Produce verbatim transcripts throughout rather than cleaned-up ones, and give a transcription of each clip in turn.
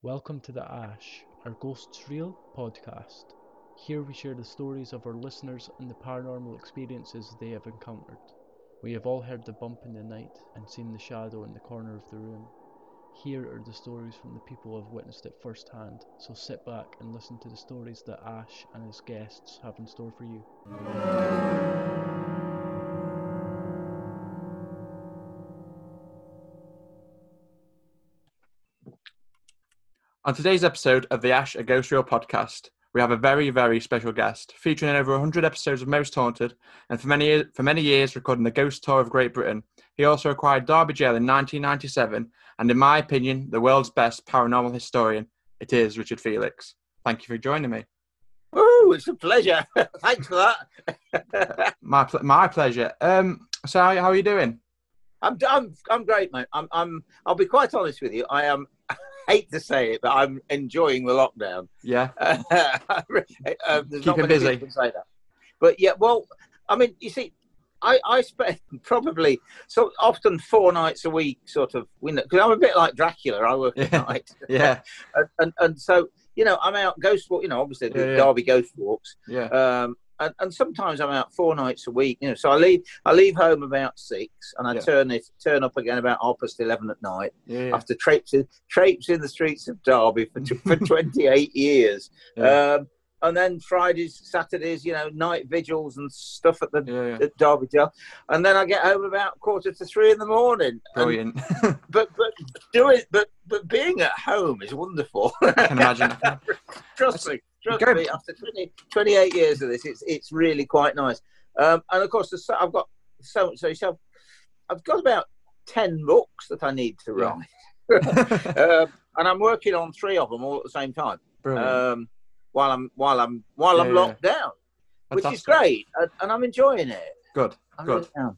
Welcome to The Ash, our Ghosts Real podcast. Here we share the stories of our listeners and the paranormal experiences they have encountered. We have all heard the bump in the night and seen the shadow in the corner of the room. Here are the stories from the people who have witnessed it firsthand, so sit back and listen to the stories that Ash and his guests have in store for you. On today's episode of the Ash, a Ghost Reel podcast, we have a very, very special guest, featuring over one hundred episodes of Most Haunted, and for many, for many years recording the Ghost Tour of Great Britain. He also acquired Derby Jail in nineteen ninety-seven, and in my opinion, the world's best paranormal historian. It is Richard Felix. Thank you for joining me. Oh, it's a pleasure. Thanks for that. my pl- my pleasure. Um, so how, how are you doing? I'm, I'm, I'm great, mate. I'm, I'm, I'll be quite honest with you. I am, hate to say it, but I'm enjoying the lockdown. Yeah. Uh, uh, Keeping busy. Say that. But yeah, well, I mean, you see, I, I spend probably so often four nights a week, sort of, because I'm a bit like Dracula. I work at yeah. night. Yeah. and, and and so, you know, I'm out ghost walk, you know, obviously the yeah, yeah. Derby ghost walks. Yeah. Um, and, and sometimes I'm out four nights a week, you know. So I leave, I leave home about six, and I Yeah. turn it, turn up again about half past eleven at night. Yeah, yeah. After traipsing, traipsing the streets of Derby for for twenty-eight years, Yeah. um, and then Fridays, Saturdays, you know, night vigils and stuff at the Yeah, yeah. at Derby Jail, and then I get home about quarter to three in the morning. Brilliant. And, but but doing but but being at home is wonderful. I can imagine. Trust me. Trust Go- me, after twenty, twenty-eight years of this, it's it's really quite nice. Um, and of course, the, I've got so so, so I've got about ten books that I need to Yeah. write, um, and I'm working on three of them all at the same time. Brilliant. Um, while I'm while I'm while I'm Yeah, locked down, which is Fantastic. great, and, and I'm enjoying it. Good. I Good. really am.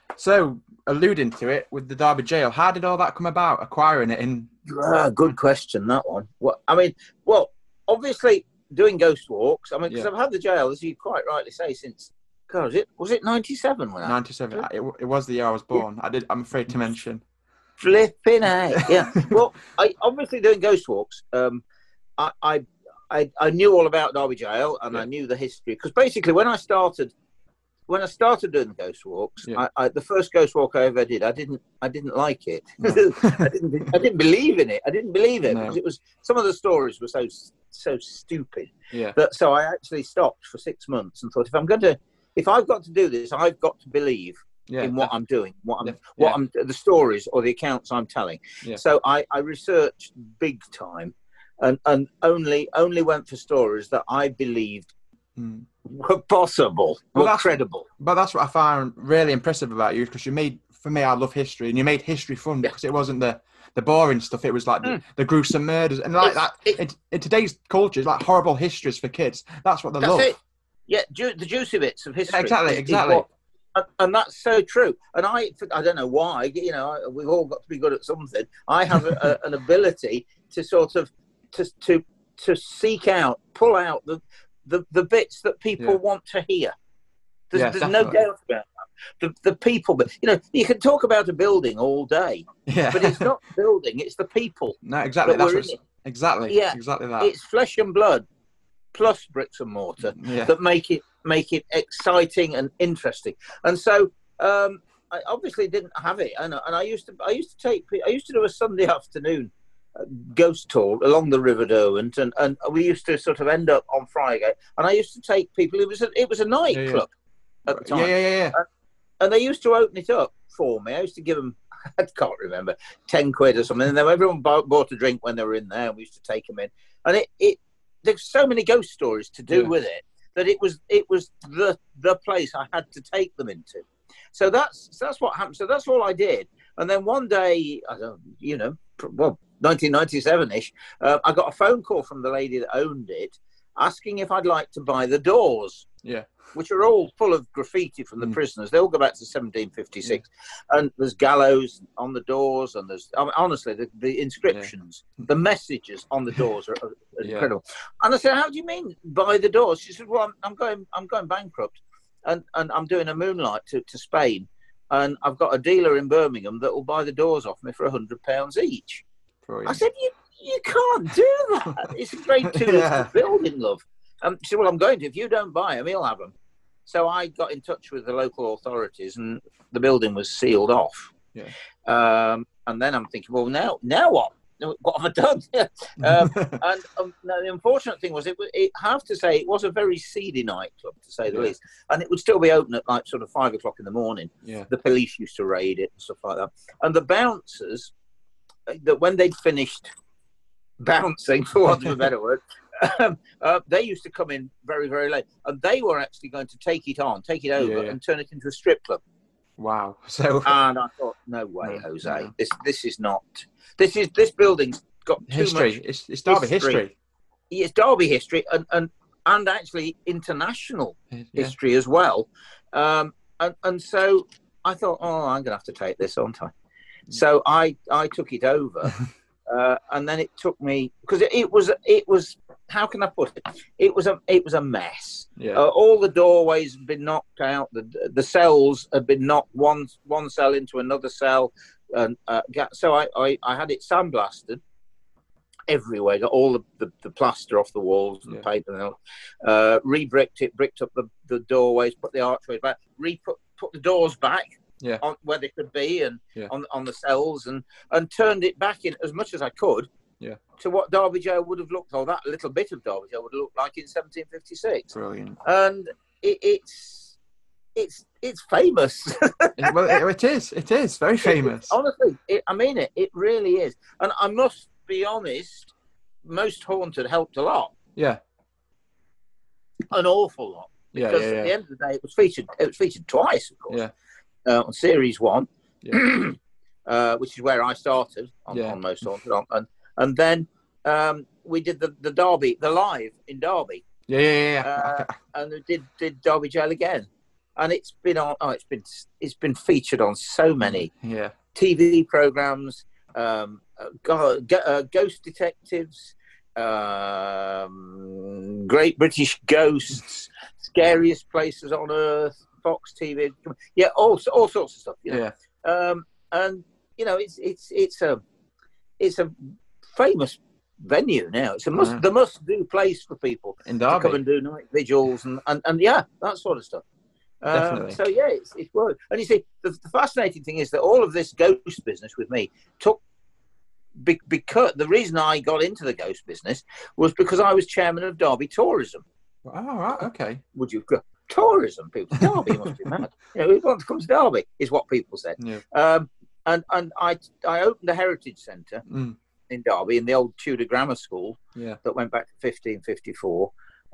So, alluding to it with the Derby Jail, how did all that come about? Acquiring it in Ah, good question, that one. What I mean, well, obviously doing ghost walks. I mean, because Yeah. I've had the jail, as you quite rightly say, since God, was it was it ninety-seven when I ninety-seven. It, it was the year I was born. I did. I'm afraid to mention. flipping out. Yeah. Well, I obviously doing ghost walks. Um, I I I, I knew all about Derby Jail, and Yeah. I knew the history, because basically when I started. When I started doing the ghost walks, Yeah. I, I, the first ghost walk I ever did, I didn't, I didn't like it. No. I didn't, I didn't believe in it. I didn't believe it No. because it was some of the stories were so, so stupid Yeah. that. So I actually stopped for six months and thought, if I'm going to, if I've got to do this, I've got to believe Yeah. in what I'm doing, what I'm, Yeah. what Yeah. I'm, the stories or the accounts I'm telling. Yeah. So I, I researched big time, and and only, only went for stories that I believed Mm. were possible, Well, were that's- credible. But that's what I find really impressive about you, because you made, for me, I love history, and you made history fun Yeah. because it wasn't the, the boring stuff. It was like the, Mm. the gruesome murders and like It's- that. it- in, in today's culture, it's like horrible histories for kids. That's what they That's love. it. Yeah, ju- the juicy bits of history. Yeah, exactly, is- is exactly. what- and, and that's so true. And I, I don't know why. You know, I- we've all got to be good at something. I have a, a, an ability to sort of to to to seek out, pull out the the, the bits that people Yeah. want to hear. There's, Yeah, there's no definitely. doubt about that. The the people, but you know, you can talk about a building all day, Yeah. but it's not the building; it's the people. No, exactly. that That's were what's, in it. exactly. Yeah. Exactly that. It's flesh and blood plus bricks and mortar yeah. that make it make it exciting and interesting. And so um, I obviously didn't have it, and, and I used to I used to take I used to do a Sunday afternoon uh, ghost tour along the River Derwent, and, and we used to sort of end up on Friday, and I used to take people. It was a, it was a nightclub at the time, Yeah, yeah, yeah, yeah. and they used to open it up for me. I used to give them. I can't remember, ten quid or something. And then everyone bought, bought a drink when they were in there, and we used to take them in. And it, it there's so many ghost stories to do Yeah. with it that it was it was the the place I had to take them into. So that's so that's what happened. So that's all I did. And then one day, I don't, you know, well, nineteen ninety-seven-ish, uh, I got a phone call from the lady that owned it, asking if I'd like to buy the doors, Yeah. which are all full of graffiti from the Mm. prisoners. They all go back to seventeen fifty-six. And there's gallows on the doors, and there's, I mean, honestly, the, the inscriptions, the messages on the doors are, are Yeah. incredible. And I said, how do you mean buy the doors? She said, well, I'm, I'm going I'm going bankrupt, and, and I'm doing a moonlight to, to Spain, and I've got a dealer in Birmingham that will buy the doors off me for one hundred pounds each. I Brilliant. said, you, you can't do that. It's a grade two Yeah. building, love. Um, she said, well, I'm going to. If you don't buy them, he'll have them. So I got in touch with the local authorities, and the building was sealed off. Yeah. Um, and then I'm thinking, well, now, now what? What have I done? um, and um, no, the unfortunate thing was, it, it I have to say, it was a very seedy nightclub, to say the Yeah. least. And it would still be open at like sort of five o'clock in the morning. Yeah. The police used to raid it and stuff like that. And the bouncers, that when they'd finished bouncing, for want of a better word, um, uh, they used to come in very, very late. And they were actually going to take it on, take it over, Yeah. and turn it into a strip club. Wow. So And I thought, no way, No, Jose. no. This this is not. This is this building's got too history. much. It's it's Derby history. history. It's Derby history and and and actually international Yeah. history as well. Um, and and so I thought, oh, I'm going to have to take this, aren't I? So I I took it over, uh, and then it took me because it, it was it was how can I put it? It was a it was a mess. Yeah. Uh, all the doorways had been knocked out. The the cells had been knocked one one cell into another cell, and uh, so I, I, I had it sandblasted everywhere. Got all the, the, the plaster off the walls and Yeah. paper and all. Uh, re-bricked it, bricked up the, the doorways, put the archways back, re put put the doors back Yeah. on where they could be and Yeah. on on the cells and and turned it back in as much as I could. Yeah. To what Derby Jail would have looked, or that little bit of Derby Jail would have looked like in seventeen fifty-six. Brilliant. And it, it's it's it's famous. It- well, it, it is. It is very famous. Honestly, it, I mean it. It really is. And I must be honest, Most Haunted helped a lot, Yeah. an awful lot. Yeah. Because Yeah. at the Yeah. end of the day, it was featured. It was featured twice, of course. Yeah. Uh, on series one, Yeah. uh, which is where I started on, Yeah. on Most Haunted, on, and and then um, we did the the Derby, the live in Derby. Yeah. Yeah. Yeah. Uh, Okay. and we did did Derby Jail again, and it's been on. Oh, it's been it's been featured on so many Yeah. T V programs, um, uh, go, go, uh, Ghost Detectives, um, Great British Ghosts, Scariest Places on Earth, Fox T V, yeah, all all sorts of stuff. You know? Yeah. Um, and you know, it's it's it's a it's a famous venue now. It's a must Yeah. the must do place for people In to come Derby. and do night vigils and, and, and yeah, that sort of stuff. Um, Definitely. so yeah, it's it's worked. And you see, the, the fascinating thing is that all of this ghost business with me took be, because the reason I got into the ghost business was because I was chairman of Derby Tourism. Oh, right. Okay. Would you go tourism? People, Derby must be mad. You know, who wants to come to Derby? Is what people said. Yeah. Um, and and I I opened a heritage centre Mm. in Derby in the old Tudor Grammar School Yeah. that went back to fifteen fifty-four,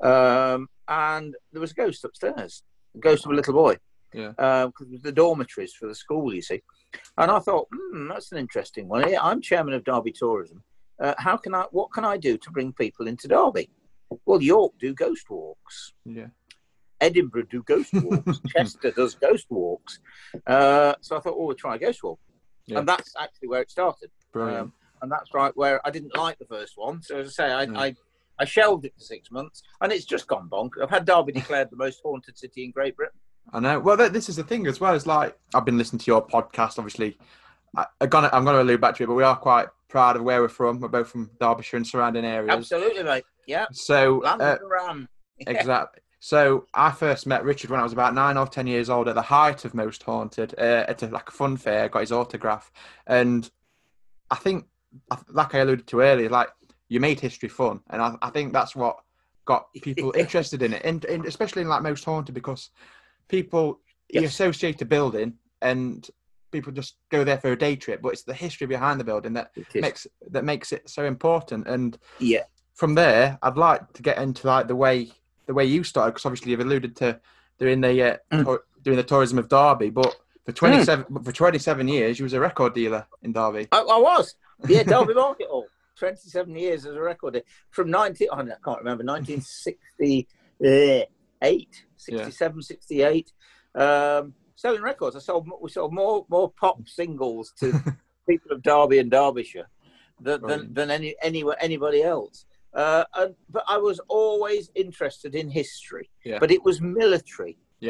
um, and there was a ghost upstairs, a ghost of a little boy, Yeah. because it was the dormitories for the school, you see. And I thought, hmm, that's an interesting one. Yeah, I'm chairman of Derby Tourism. Uh, how can I? What can I do to bring people into Derby? Well, York do ghost walks. Yeah. Edinburgh do ghost walks. Chester does ghost walks. Uh, so I thought, oh, we'll try a ghost walk. Yeah. And that's actually where it started. Brilliant. Um, and that's right where I didn't like the first one. So as I say, I, Yeah. I, I shelved it for six months, and it's just gone bonk. I've had Derby declared the most haunted city in Great Britain. I know. Well, th- this is the thing as well. It's like I've been listening to your podcast. Obviously, I, I'm gonna I'm gonna allude back to it, but we are quite proud of where we're from. We're both from Derbyshire and surrounding areas. Absolutely, mate. Yeah, So land uh, of the ram. exactly. So I first met Richard when I was about nine or ten years old, at the height of Most Haunted, uh, at a, like a fun fair. Got his autograph, and I think, like I alluded to earlier, like you made history fun, and I, I think that's what got people interested in it, and, and especially in like Most Haunted, because people you Yes. associate a building and people just go there for a day trip, but it's the history behind the building that It is. makes that makes it so important. And Yeah, from there, I'd like to get into like the way the way you started, because obviously you've alluded to doing the uh, Mm. tour, doing the tourism of Derby, but for twenty-seven for twenty-seven years you was a record dealer in Derby. I, I was. Yeah, Derby Market Hall. twenty-seven years as a record dealer. From nineteen, oh, I can't remember, nineteen sixty-eight, sixty-seven, sixty-eight. Um, selling records. I sold, we sold more more pop singles to people of Derby and Derbyshire than, than, Brilliant. than any, anywhere, anybody else. Uh, and, but I was always interested in history. Yeah. But it was military. Yeah.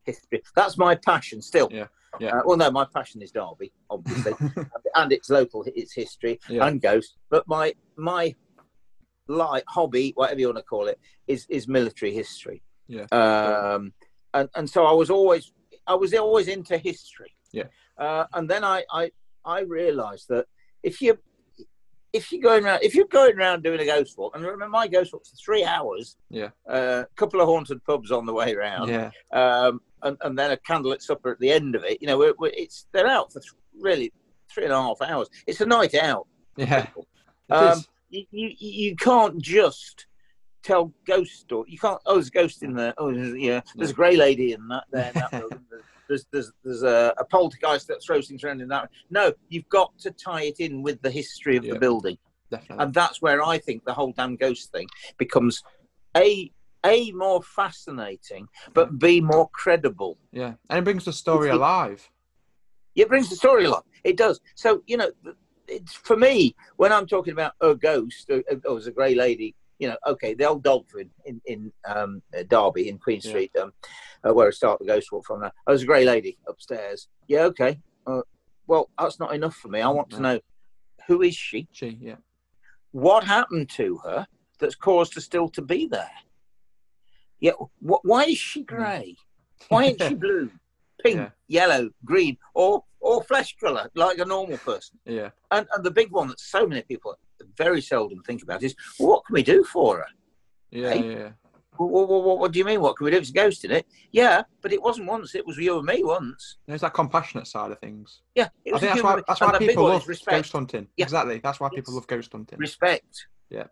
history. That's my passion still. Yeah. Yeah. Uh, well, no, my passion is Derby, obviously, and its local, its history Yeah. and ghosts. But my my like hobby, whatever you want to call it, is is military history. Yeah. Um, and and so I was always I was always into history. Yeah. Uh, and then I I I realised that if you if you're going around if you're going around doing a ghost walk, and remember my ghost walks for three hours. Yeah. A uh, couple of haunted pubs on the way around. Yeah. Um, and, and then a candlelit supper at the end of it. You know, we're, we're, it's they're out for th- really three and a half hours. It's a night out. Yeah. Um, you, you you can't just tell ghost story. You can't. Oh, there's a ghost in there. Oh, there's, yeah. There's a grey lady in that. There, in that building. There's there's there's a, a poltergeist that throws things around in that. No, you've got to tie it in with the history of Yeah. the building. Definitely. And that's where I think the whole damn ghost thing becomes a a more fascinating, but b more credible. Yeah, and it brings the story It's- alive. It brings the story along. It does. So you know, it's for me when I'm talking about a ghost or, or as a grey lady. You know, okay, the old Dogford in in um, Derby in Queen Yeah. Street, um, uh, where I start the ghost walk from. There, I was a grey lady upstairs. Yeah, okay. Uh, well, that's not enough for me. I want to No. know who is she? She, yeah, What happened to her that's caused her still to be there? Yeah, wh- why is she grey? Why ain't she blue, pink, Yeah. yellow, green, or or flesh colour like a normal person? yeah, And and the big one that so many people very seldom think about is, well, what can we do for her? yeah, Hey? yeah. What, what, what, what do you mean? What can we do? It's a ghost in it. Yeah, but it wasn't once. It was you and me once. There's that compassionate side of things. Yeah, it I was think a that's human why that's and why the big people one love is respect. ghost hunting. Yeah. Exactly, that's why people Yes. love ghost hunting. Respect.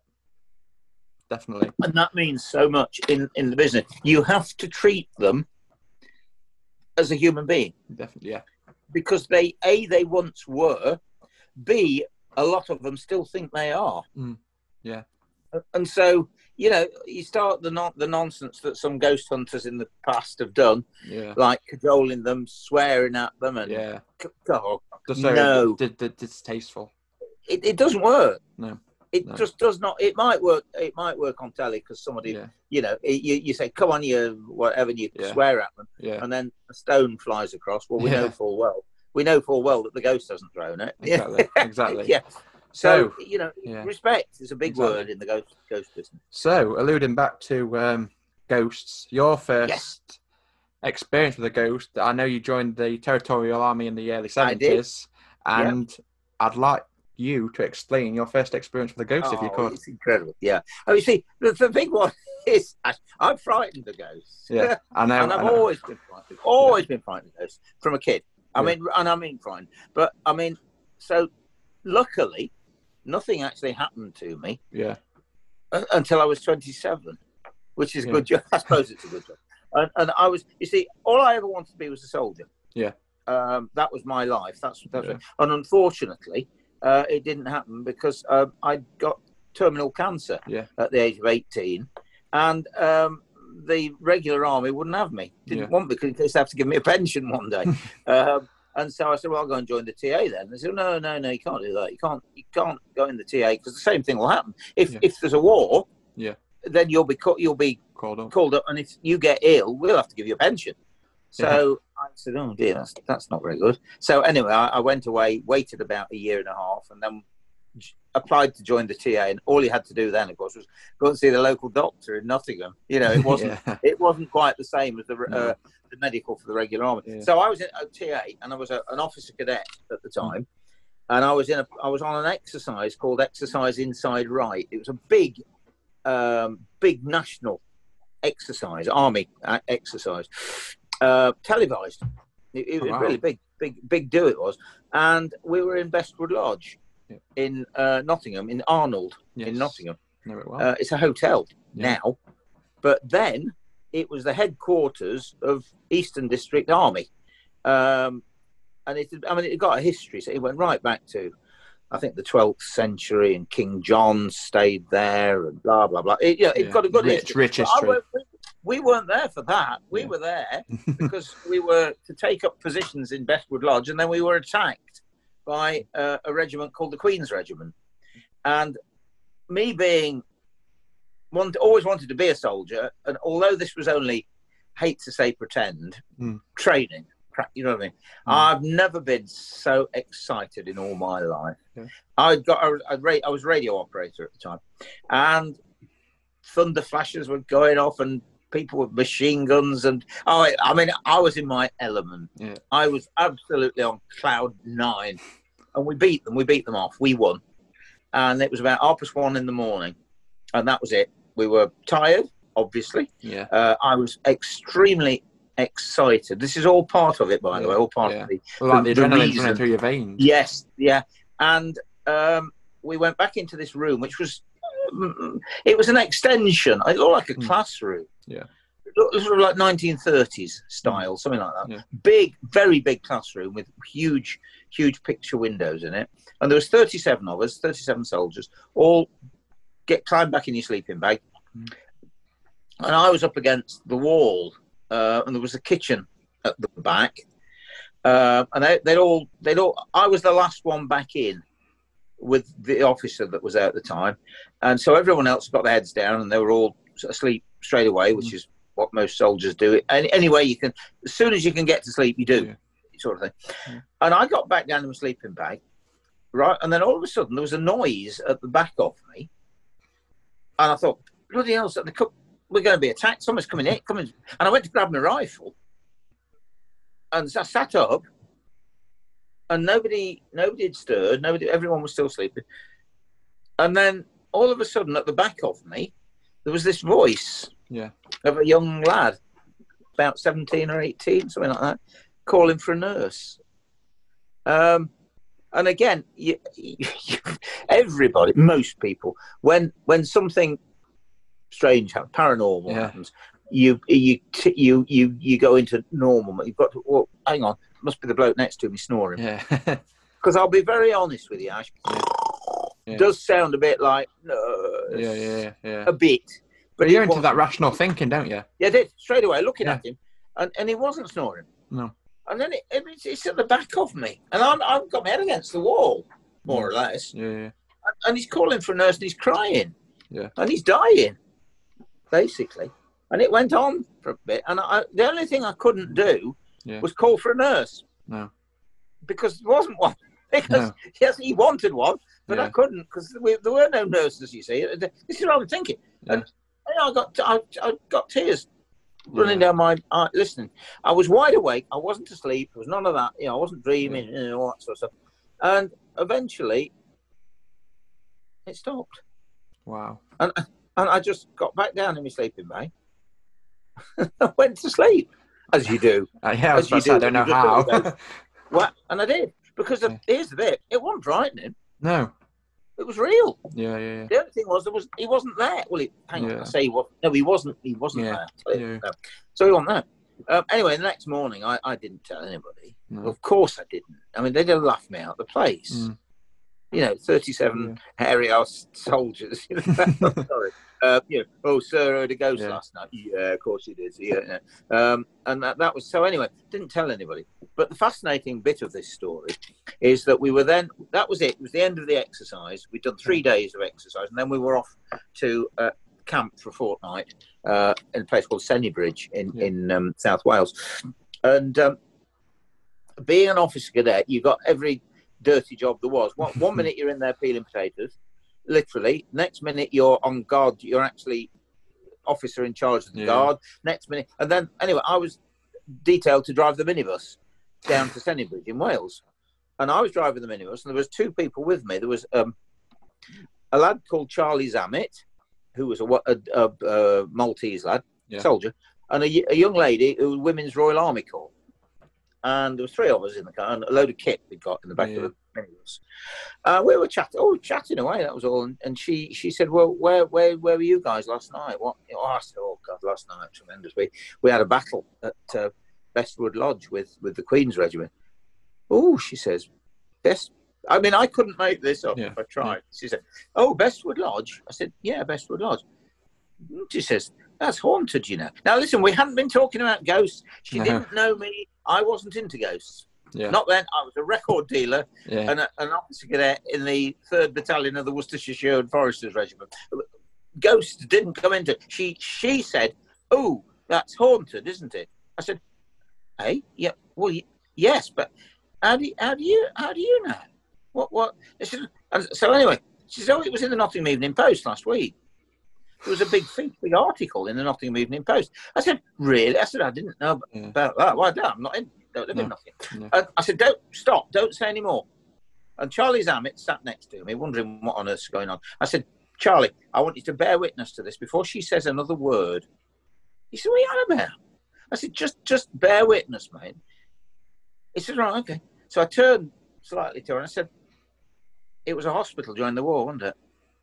Definitely. And that means so much in, in the business. You have to treat them as a human being Definitely, yeah, because they, A, they once were, B, a lot of them still think they are. Mm, yeah. And so, you know, you start the non- the nonsense that some ghost hunters in the past have done, yeah, like cajoling them, swearing at them, and yeah. oh, Just so no. d- d- distasteful. it, it doesn't work. No, It no. just does not. It might work. It might work on telly because somebody, Yeah, you know, it, you, you say, "Come on, you whatever," and you Yeah. swear at them, yeah, and then a stone flies across. Well, we Yeah. know full well. We know full well that the ghost hasn't thrown it. exactly, exactly. Yeah. So, So, you know, yeah. respect is a big Exactly. word in the ghost ghost business. So, alluding back to um, ghosts, your first Yes. experience with a ghost, I know you joined the Territorial Army in the early I did. seventies, and I'd like you to explain your first experience with a ghost, if you Oh, could. it's incredible. Yeah. Oh, you see, the, the big one is I'm frightened of ghosts. Yeah, I know. and I've I know. always been frightened. Always been frightened of ghosts from a kid. I Yeah. mean, and I mean frightened. But I mean, so luckily, nothing actually happened to me Yeah, uh, until I was twenty-seven, which is a Yeah. good job. I suppose it's a good job. And, and I was, you see, all I ever wanted to be was a soldier. Yeah. Um, that was my life. That's that's. Yeah. And unfortunately, uh, it didn't happen because um, I got terminal cancer Yeah. at the age of eighteen, and um, the regular army wouldn't have me. Didn't Yeah. want me because they have to give me a pension one day. um, and so I said, "Well, I'll go and join the T A then." They said, "No, no, no, you can't do that. You can't, you can't go in the T A because the same thing will happen if Yeah. if there's a war. Yeah. Then you'll be ca- you'll be called up. called up, and if you get ill, we'll have to give you a pension." So I said, "Oh dear, that's that's not very good." So anyway, I, I went away, waited about a year and a half, and then j- applied to join the T A. And all you had to do then, of course, was go and see the local doctor in Nottingham. You know, it wasn't Yeah. it wasn't quite the same as the No. uh, the medical for the regular army. Yeah. So I was at a T A, and I was a, an officer cadet at the time, and I was in a I was on an exercise called Exercise Inside Right. It was a big, um, big national exercise, army uh, exercise, uh, televised. It, it Oh, was wow. really big, big, big do it was, and we were in Bestwood Lodge Yeah. in uh, Nottingham, in Arnold, Yes. in Nottingham. Know it well. Uh, it's a hotel Yeah. now, but then it was the headquarters of Eastern District Army, um, and it. I mean, it got a history. So it went right back to, I think, the twelfth century, and King John stayed there, and blah blah blah. It, yeah, it Yeah. got a good rich, history. rich But I history. won't- we, we weren't there for that. We Yeah. were there because we were to take up positions in Bestwood Lodge, and then we were attacked by uh, a regiment called the Queen's Regiment. And me being, want, always wanted to be a soldier, and although this was only hate to say pretend, Mm. training. You know what I mean? Mm. I've never been so excited in all my life. Yeah. I got a, a ra- I was radio operator at the time, and thunder flashes were going off, and people with machine guns, and oh, I mean, I was in my element. Yeah. I was absolutely on cloud nine, and we beat them. We beat them off. We won, and it was about half past one in the morning, and that was it. We were tired, obviously. Yeah. Uh, I was extremely excited. This is all part of it, by Yeah, the way, all part yeah. of the, Well, like the, the, the adrenaline's reason. running through your veins. Yes, yeah. And um, we went back into this room, which was, it was an extension. It looked like a Mm. classroom. Yeah. It looked sort of like nineteen thirties style, something like that. Yeah. Big, very big classroom with huge, huge picture windows in it. And there was thirty-seven of us, thirty-seven soldiers, all get climbed back in your sleeping bag. Mm. And I was up against the wall, uh, and there was a kitchen at the back. Uh, and they, they'd all, they'd all, I was the last one back in with the officer that was there at the time. And so everyone else got their heads down, and they were all asleep straight away, which Mm. is what most soldiers do. Any, anyway, you can, as soon as you can get to sleep, you do, Yeah. sort of thing. Yeah. And I got back down in my sleeping bag, right? And then all of a sudden, there was a noise at the back of me. And I thought, bloody hell, so the cook, we're going to be attacked. Someone's coming in, coming. And I went to grab my rifle. And so I sat up, and nobody, nobody had stirred. Nobody, everyone was still sleeping. And then all of a sudden, at the back of me, there was this voice Yeah. of a young lad, about seventeen or eighteen, something like that, calling for a nurse. Um, and again, you, you, everybody, most people, when when something strange happens, paranormal Yeah. happens, you you t- you you you go into normal. You've got to, well, hang on, must be the bloke next to me snoring. Yeah. Because I'll be very honest with you, Ash. Yeah. Does sound a bit like nurse. yeah. Yeah. Yeah. A bit. But it you're into wasn't. that rational thinking, don't you? Yeah, I did straight away looking Yeah. at him, and, and he wasn't snoring. No. And then it, it, it's at the back of me, and I'm, I've got my head against the wall, more or less. Yeah. Yeah. And, and he's calling for a nurse, and he's crying. Yeah. And he's dying, basically. And it went on for a bit, and I, the only thing I couldn't do Yeah. was call for a nurse No. because there wasn't one. Because No. yes, he wanted one, but I Yeah. couldn't because there were no nurses. You see, this is what I'm thinking. Yeah. And you know, I got I, I got tears running Yeah. down my eye. Listening, I was wide awake. I wasn't asleep. There was none of that. You know, I wasn't dreaming. You know, all that sort of stuff. And eventually, it stopped, Wow. and and I just got back down in my sleeping bag. I went to sleep, as you do. Uh, yeah, I was As about you to say, I do don't know when you just how. go, Well, and I did because the, Yeah. here's the bit: it wasn't frightening. No. It was real. Yeah. Yeah. Yeah. The only thing was there was he wasn't there. Well, he, hang on, Yeah. I say he was. No, he wasn't. He wasn't Yeah. there. Yeah. No. So he wasn't there. Um, anyway, the next morning, I, I didn't tell anybody. No. Of course, I didn't. I mean, they'd have laughed me out of the place. Mm. You know, thirty-seven hairy-ass soldiers. You know, sorry. Uh, you know, oh, sir, I heard a ghost Yeah. last night. Yeah, of course you did. Yeah, yeah. Um, and that, that was so. Anyway, didn't tell anybody. But the fascinating bit of this story is that we were then. That was it. It was the end of the exercise. We'd done three days of exercise, and then we were off to uh, camp for a fortnight uh, in a place called Sennybridge in Yeah. in um, South Wales. And um, being an officer cadet, you got every dirty job there was. One, one minute you're in there peeling potatoes, literally. Next minute you're on guard. You're actually officer in charge of the Yeah. guard. Next minute, and then anyway, I was detailed to drive the minibus down to Sennybridge in Wales, and I was driving the minibus, and there was two people with me. There was um, a lad called Charlie Zammit, who was a, a, a, a Maltese lad, Yeah. soldier, and a, a young lady who was Women's Royal Army Corps. And there was three of us in the car, and a load of kit we got in the back Yeah. of the minibus. Uh, we were chatting, oh, chatting away. That was all. And, and she, she said, "Well, where, where, where were you guys last night?" What? Oh, I said, "Oh God, last night tremendous. We, we had a battle at uh, Bestwood Lodge with, with the Queen's Regiment." Oh, she says, "Best." I mean, I couldn't make this up Yeah. if I tried. She said, "Oh, Bestwood Lodge." I said, "Yeah, Bestwood Lodge." She says, "That's haunted, you know." Now, listen, we hadn't been talking about ghosts. She No. didn't know me. I wasn't into ghosts. Yeah. Not then. I was a record dealer Yeah. and a, an officer cadet in the third Battalion of the Worcestershire and Foresters Regiment. Ghosts didn't come into. She she said, "Oh, that's haunted, isn't it? I said, hey, yeah, well, y- yes, but how do you, how do you, how do you know? What, what? Said, and so anyway, she said, oh, it was in the Nottingham Evening Post last week. There was a big, big article in the Nottingham Evening Post. I said, really? I said, I didn't know Yeah. about that. Well, no, I'm not in, don't live No. in Nottingham. No. And I said, don't, stop, don't say any more. And Charlie Zammit sat next to me, wondering what on earth's going on. I said, Charlie, I want you to bear witness to this before she says another word. He said, what are you on about? I said, just, just bear witness, mate. He said, right, okay. So I turned slightly to her and I said, it was a hospital during the war, wasn't it?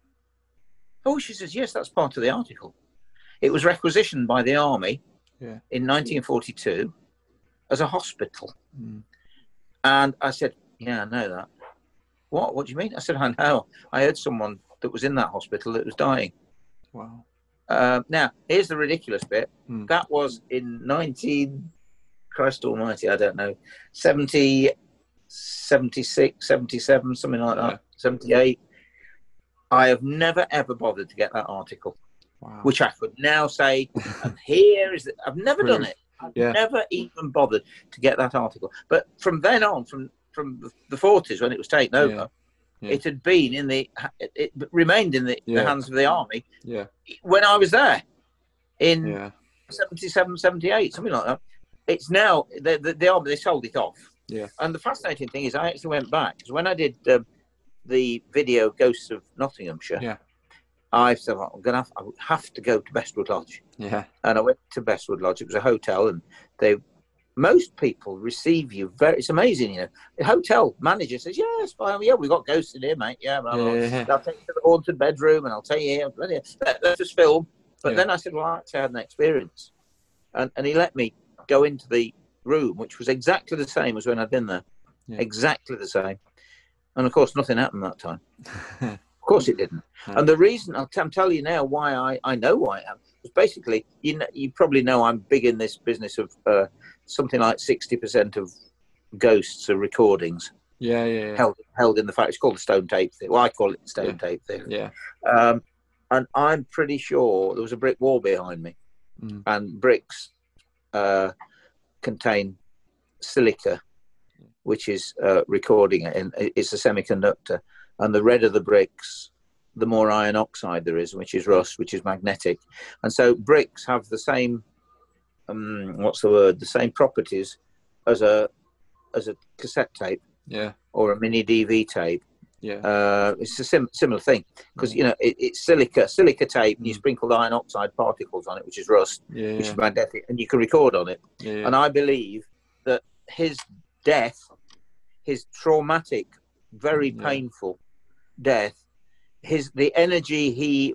Oh, she says, yes, that's part of the article. It was requisitioned by the army Yeah. in nineteen forty-two as a hospital. Mm. And I said, yeah, I know that. What? What do you mean? I said, I know. I heard someone that was in that hospital that was dying. Wow. Um, now, here's the ridiculous bit. Mm. That was in nineteen, Christ almighty, I don't know, seventy, seventy-six, seventy-seven, something like that, Yeah. seventy-eight. I have never, ever bothered to get that article, Wow. which I could now say, and here is, the, I've never done it. I've Yeah. never even bothered to get that article. But from then on, from, from the forties when it was taken over, Yeah. Yeah. it had been in the, it, it remained in the, Yeah. the hands of the army Yeah. when I was there in Yeah. seventy-seven, seventy-eight, something like that. It's now, the, the, the army, they sold it off. Yeah. And the fascinating thing is I actually went back, because when I did um, the video Ghosts of Nottinghamshire, Yeah. I said, well, I'm going to have, I would have to go to Bestwood Lodge. Yeah. And I went to Bestwood Lodge. It was a hotel, and they, most people receive you very, it's amazing, you know. The hotel manager says, yes, fine, yeah, we've got ghosts in here, mate. Yeah, blah, blah. Yeah. I'll take you to the haunted bedroom, and I'll tell you here, let, let's just film. But Yeah. then I said, well, I actually had an experience. And, and he let me go into the room, which was exactly the same as when I'd been there. Yeah. Exactly the same. And of course, nothing happened that time. Of course it didn't. No. And the reason, I'll, t- I'm telling you now why I, I know why it happened. Was basically, you know, you probably know I'm big in this business of uh, something like sixty percent of ghosts are recordings Yeah. Yeah. Yeah. held held in the fact. It's called the stone tape theory. Well, I call it the stone Yeah. tape theory. Yeah. Um, and I'm pretty sure there was a brick wall behind me, Mm. and bricks uh, contain silica, which is uh, recording it, and it's a semiconductor. And the redder the bricks, the more iron oxide there is, which is rust, which is magnetic. And so bricks have the same, um, what's the word, the same properties as a as a cassette tape Yeah. or a mini D V tape. Yeah. Uh, it's a sim- similar thing because, you know, it, it's silica, silica tape, and you Mm. sprinkle iron oxide particles on it, which is rust, Yeah. which Yeah. is magnetic, and you can record on it. Yeah. And I believe that his death, his traumatic, very Yeah. painful death, his the energy he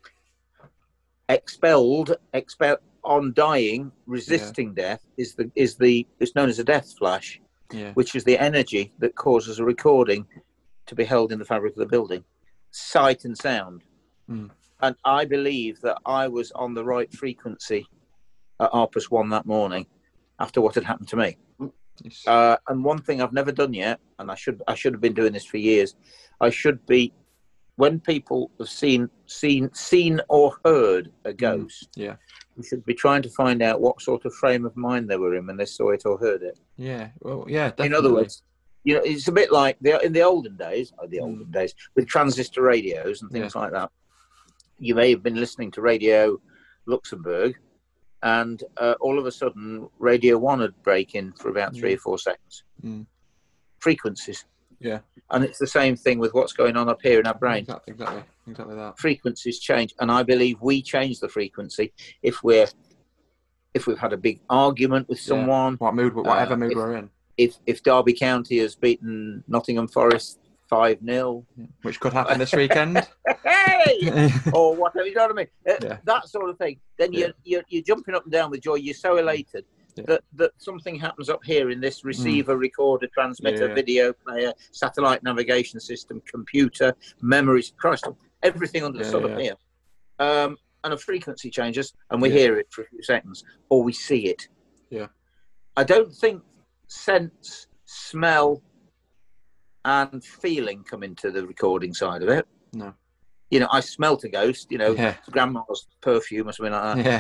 expelled, expel on dying, resisting death, is the is the it's known as a death flash, Yeah. which is the energy that causes a recording to be held in the fabric of the building, sight and sound. Mm. And I believe that I was on the right frequency at Arpus One that morning after what had happened to me. Yes. Uh, and one thing I've never done yet, and I should I should have been doing this for years, I should be, when people have seen seen seen or heard a ghost, Yeah. we should be trying to find out what sort of frame of mind they were in when they saw it or heard it. Yeah. Well. Yeah. Definitely. In other words, you know, it's a bit like the, in the olden days, or the Mm. olden days, with transistor radios and things Yeah. like that. You may have been listening to Radio Luxembourg, and uh, all of a sudden, Radio One would break in for about three Yeah. or four seconds. Mm. Frequencies. Yeah. And it's the same thing with what's going on up here in our brain. Exactly. Exactly. Exactly that. Frequencies change, and I believe we change the frequency if we're if we've had a big argument with Yeah. someone. What mood? Whatever Uh, mood if- we're in. If if Derby County has beaten Nottingham Forest five nil, Which could happen this weekend. hey, or whatever, you know what I mean? Uh, Yeah. That sort of thing. Then you're, you're you're jumping up and down with joy. You're so elated Yeah. that, that something happens up here in this receiver, recorder, transmitter, Yeah. video player, satellite navigation system, computer, memories, Christ, everything under the Yeah, sun yeah. up here. Um, and a frequency changes, and we Yeah. hear it for a few seconds, or we see it. Yeah. I don't think sense, smell, and feeling come into the recording side of it. No. You know, I smelt a ghost, you know, Yeah. grandma's perfume or something like that. Yeah.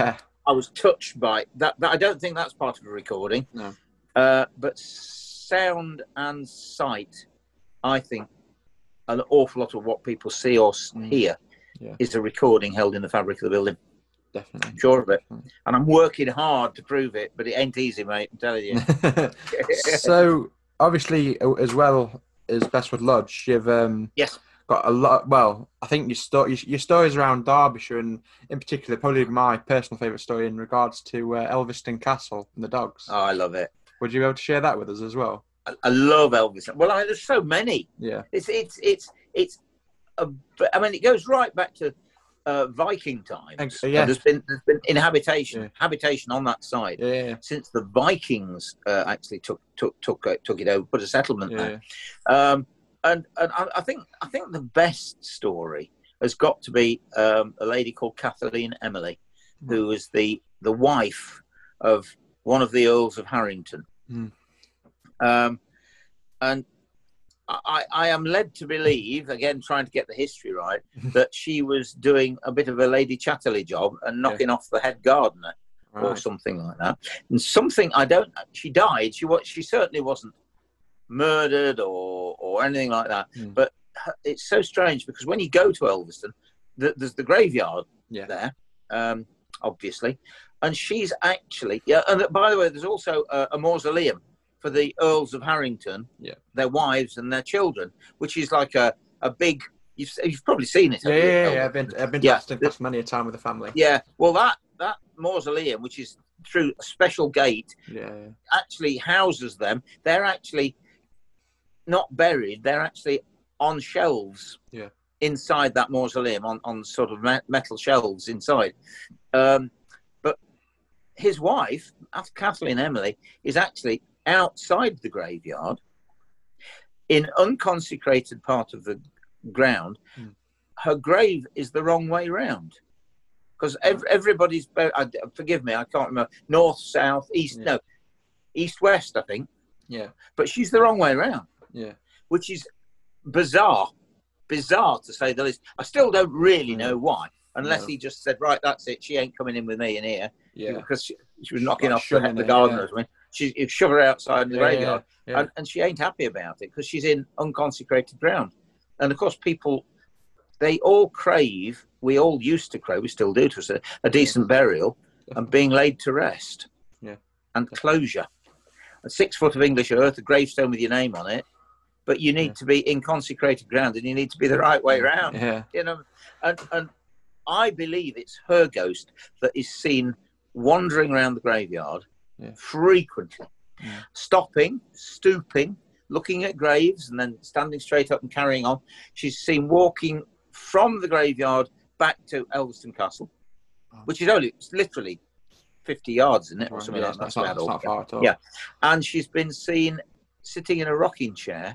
I was touched by that, that. I don't think that's part of a recording. No. Uh, but sound and sight, I think, an awful lot of what people see or Mm. hear Yeah. is a recording held in the fabric of the building. Definitely. I'm sure of it. Definitely. And I'm working hard to prove it, but it ain't easy, mate. I'm telling you. So obviously, as well as Bestwood Lodge, you've um, Yes. got a lot. Well, I think your story, your stories around Derbyshire, and in particular, probably my personal favourite story in regards to uh, Elveston Castle and the dogs. Oh, I love it. Would you be able to share that with us as well? I, I love Elvis. Well, I, there's so many. Yeah. It's it's it's it's. A, I mean, it goes right back to uh, Viking times. Ex- And yeah. There's been there's been inhabitation Yeah. habitation on that side Yeah. Yeah. since the Vikings uh, actually took took took uh, took it over, put a settlement Yeah. there. Um, and and I, I think I think the best story has got to be um, a lady called Kathleen Emily, who was the the wife of one of the Earls of Harrington. Mm. Um, and I, I am led to believe, again trying to get the history right, that she was doing a bit of a Lady Chatterley job and knocking Yeah. off the head gardener or Right. something like that. And something I don't. She died. She was. She certainly wasn't murdered or or anything like that. Mm. But it's so strange because when you go to Elveston, the, there's the graveyard Yeah. there, um, obviously, and she's actually yeah. And by the way, there's also a, a mausoleum for the Earls of Harrington, Yeah. their wives and their children, which is like a a big. You've you've probably seen it. Yeah, haven't you, yeah, yeah, Elvis? I've been, I've been to Yeah. Elveston Castle many a time with the family. Yeah, well, that that mausoleum, which is through a special gate, Yeah, yeah. actually houses them. They're actually not buried. They're actually on shelves. Yeah. Inside that mausoleum, on on sort of me- metal shelves inside. Um, but his wife, Kathleen Emily, is actually outside the graveyard, in unconsecrated part of the ground. Mm. Her grave is the wrong way round. Because ev- everybody's, bur- I, forgive me, I can't remember, north, south, east, Yeah. no, east, west, I think. Yeah. But she's the wrong way round, Yeah. which is bizarre, bizarre to say the least. I still don't really know why, unless No. he just said, right, that's it, she ain't coming in with me in here. Yeah. Because she, she was knocking Like off the, shoving the it, gardeners. yeah. I mean, she he'd shove her outside in the Yeah, graveyard, yeah, yeah. And, and she ain't happy about it because she's in unconsecrated ground. And of course, people, they all crave, we all used to crave, we still do to a, a decent burial and being laid to rest. Yeah. And closure. A six foot of English earth, a gravestone with your name on it, but you need Yeah. to be in consecrated ground and you need to be the right way round. Yeah. You know, and, and I believe it's her ghost that is seen wandering around the graveyard Yeah. frequently, Yeah. stopping, stooping, looking at graves, and then standing straight up and carrying on. She's seen walking from the graveyard back to Elveston Castle, Oh. which is only it's literally fifty yards, isn't it, or Right, something yeah, like that. it's not, That's it's about not all. far at all. Yeah. And she's been seen sitting in a rocking chair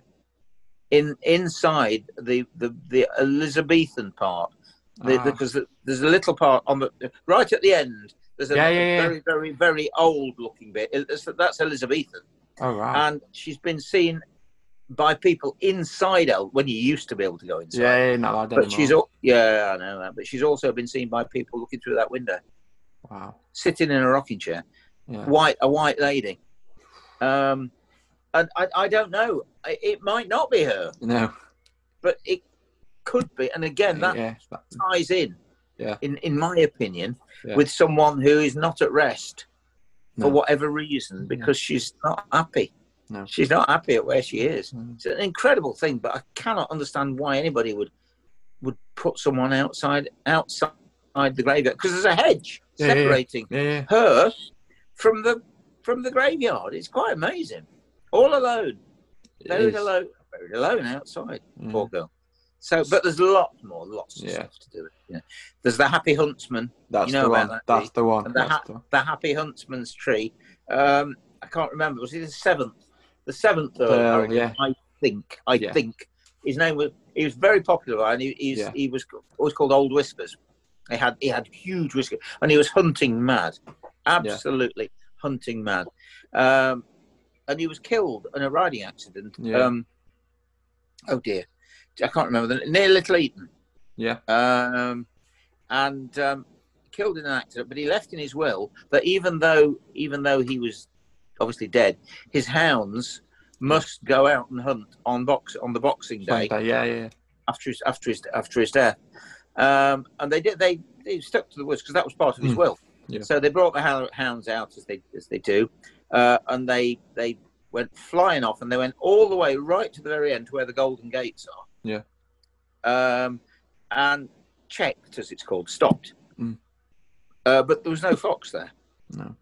in inside the the, the Elizabethan part, the, Ah. because there's a little part on the right at the end. There's a, Yeah, yeah, a yeah. very, very, very old looking bit. It's, that's Elizabethan, Oh, right. and she's been seen by people inside El when you used to be able to go inside. yeah, yeah, not allowed But anymore. she's al- yeah, I know that. But she's also been seen by people looking through that window, Wow. sitting in a rocking chair. Yeah. White, a white lady. Um, and I, I don't know. It, it might not be her, No. but it could be. And again, that yeah. that- ties in, Yeah. in in my opinion, Yeah. with someone who is not at rest for No. whatever reason, because she's not happy. No. She's not happy at where she is. Mm. It's an incredible thing, but I cannot understand why anybody would would put someone outside outside the graveyard, because there's a hedge Yeah, yeah, yeah. separating Yeah, yeah. her from the from the graveyard. It's quite amazing. All alone, It buried is. alone, buried alone outside. Mm. Poor girl. So, but there's lots more, lots of Yeah. stuff to do. Yeah. There's the Happy Huntsman, That's you know the about one. that, That's do the one. And the That's ha- the one. the Happy Huntsman's tree. Um, I can't remember. Was it the seventh? The seventh Earl of Pearl, Harrington, yeah. I think. I Yeah. think his name was. He was very popular, and he he's, Yeah. he was always called Old Whiskers. He had he had huge whiskers, and he was hunting mad, absolutely hunting mad. Um, and he was killed in a riding accident. Yeah. Um, oh dear, I can't remember the near Little Eaton. Yeah. Um, and um, killed in an accident, but he left in his will that even though even though he was obviously dead, his hounds must go out and hunt on box on the Boxing Day. Day. Yeah, yeah. After his after his after his death, um, and they did they, they stuck to the woods because that was part of his Mm. will. Yeah. So they brought the hou- hounds out as they as they do, uh, and they they went flying off, and they went all the way right to the very end to where the Golden Gates are. Yeah. Um, and checked, as it's called, stopped. Mm. Uh, but there was no fox there. No.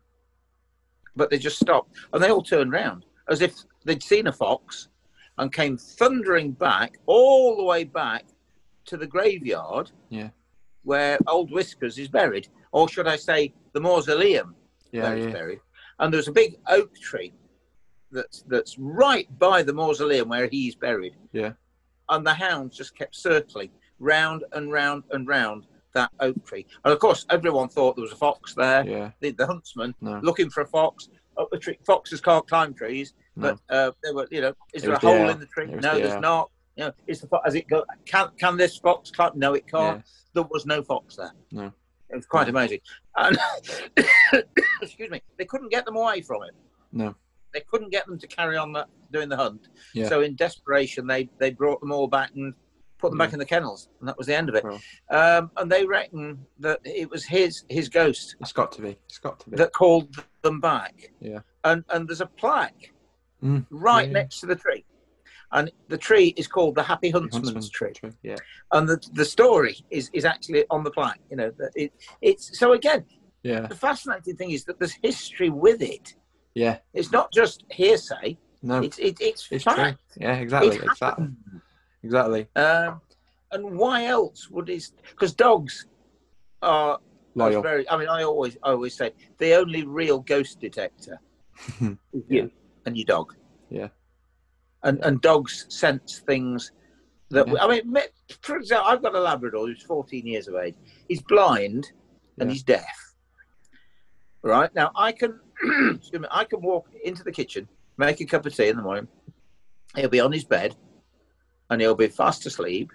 But they just stopped, and they all turned round as if they'd seen a fox, and came thundering back all the way back to the graveyard. Yeah. Where Old Whiskers is buried, or should I say, the mausoleum Yeah, where yeah. he's buried. And there's a big oak tree that's that's right by the mausoleum where he's buried. Yeah. And the hounds just kept circling round and round and round that oak tree. And of course, everyone thought there was a fox there. Yeah. The, the huntsman No. looking for a fox. Up the tree. Foxes can't climb trees, No. but uh, they were, you know, is It there a was the hole air. in the tree? It was No, the there's air. not. You know, is the fo- as it go? Can can this fox climb? No, it can't. Yeah. There was no fox there. No. It was quite No. amazing. And excuse me, they couldn't get them away from it. No. They couldn't get them to carry on the, doing the hunt. Yeah. So in desperation, they they brought them all back and put them Yeah. back in the kennels, and that was the end of it. Well, Um, and they reckon that it was his his ghost it's got to be. It's got to be. that called them back. Yeah. And and there's a plaque Mm. right Yeah. next to the tree, and the tree is called the Happy Huntsman's Huntsman Tree. tree. Yeah. And the the story is is actually on the plaque. You know, that it it's so again. Yeah. The fascinating thing is that there's history with it. Yeah. It's not just hearsay. No. It's it, it's, It's fact. true. Yeah. Exactly. It Exactly. happened. Exactly. Um, and why else would it? Because dogs are Loyal. very. I mean, I always I always say the only real ghost detector is you and your dog. Yeah. And and dogs sense things that Yeah. I mean. me- For example, I've got a Labrador who's fourteen years of age. He's blind and Yeah. he's deaf. Right now, I can excuse me, I can walk into the kitchen, make a cup of tea in the morning. He'll be on his bed, and he'll be fast asleep,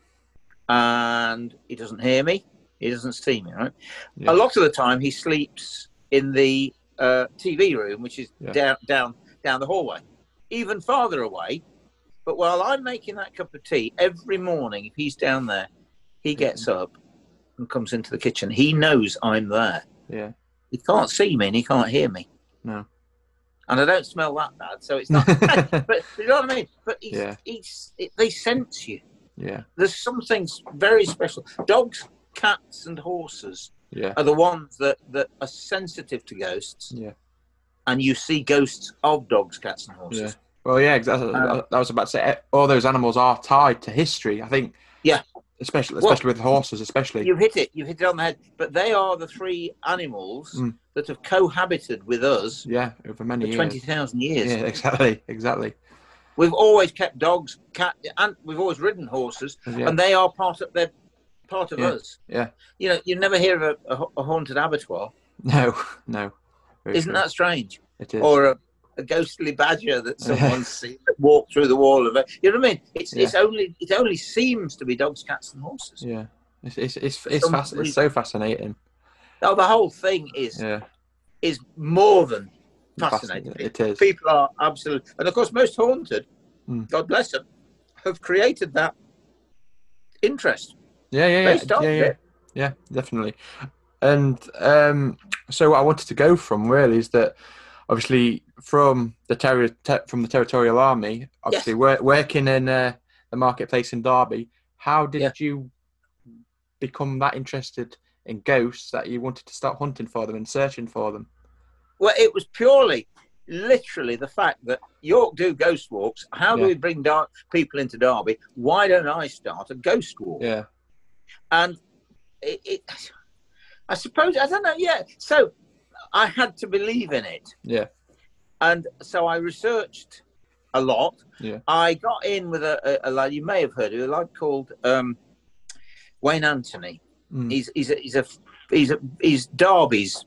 and he doesn't hear me. He doesn't see me. Right. Yeah. A lot of the time, he sleeps in the uh, T V room, which is Yeah. down down down the hallway, even farther away. But while I'm making that cup of tea every morning, if he's down there, he gets up and comes into the kitchen. He knows I'm there. Yeah. He can't see me and he can't hear me. No. And I don't smell that bad, so it's not. But you know what I mean? But he's, Yeah. he's, it, they sense you. Yeah. There's something very special. Dogs, cats, and horses Yeah. are the ones that, that are sensitive to ghosts. Yeah. And you see ghosts of dogs, cats, and horses. Yeah. Well, yeah, exactly. Um, I was about to say all those animals are tied to history. I think. Yeah. Especially, Well, especially with horses, especially. You've hit it. You've hit it on the head. But they are the three animals Mm. that have cohabited with us Yeah, over many for years. twenty thousand years. Yeah, exactly, exactly. We've always kept dogs, cat, and we've always ridden horses, Yeah. and they are part of they're part of Yeah. us. Yeah. You know, you never hear of a, a, a haunted abattoir. No, no. Very Isn't true. that strange? It is. Or a, a ghostly badger that someone's seen that walked through the wall of it. You know what I mean? It's Yeah. it's only it only seems to be dogs, cats, and horses. Yeah. It's it's it's it's, some fasc- it's reason. so fascinating. Now the whole thing is Yeah. is more than Fasc- fascinating. It is. People are absolutely, and of course, most haunted, Mm. God bless them, have created that interest. Yeah, yeah, They yeah, started yeah, yeah, it. yeah, definitely. And um, so what I wanted to go from really is that obviously from the terri te- from the Territorial Army, obviously wor- working in uh, the marketplace in Derby. How did Yeah. you become that interested in ghosts that you wanted to start hunting for them and searching for them? Well, it was purely, literally, the fact that York do ghost walks. How do Yeah. we bring dar- people into Derby? Why don't I start a ghost walk? Yeah, And it, it, I suppose, I don't know, yeah. So I had to believe in it. yeah, And so I researched a lot. Yeah. I got in with a, a, a lad, you may have heard of, a lad called um, Wayne Anthony. Mm. He's, he's, a, he's, a, he's, a, he's Derby's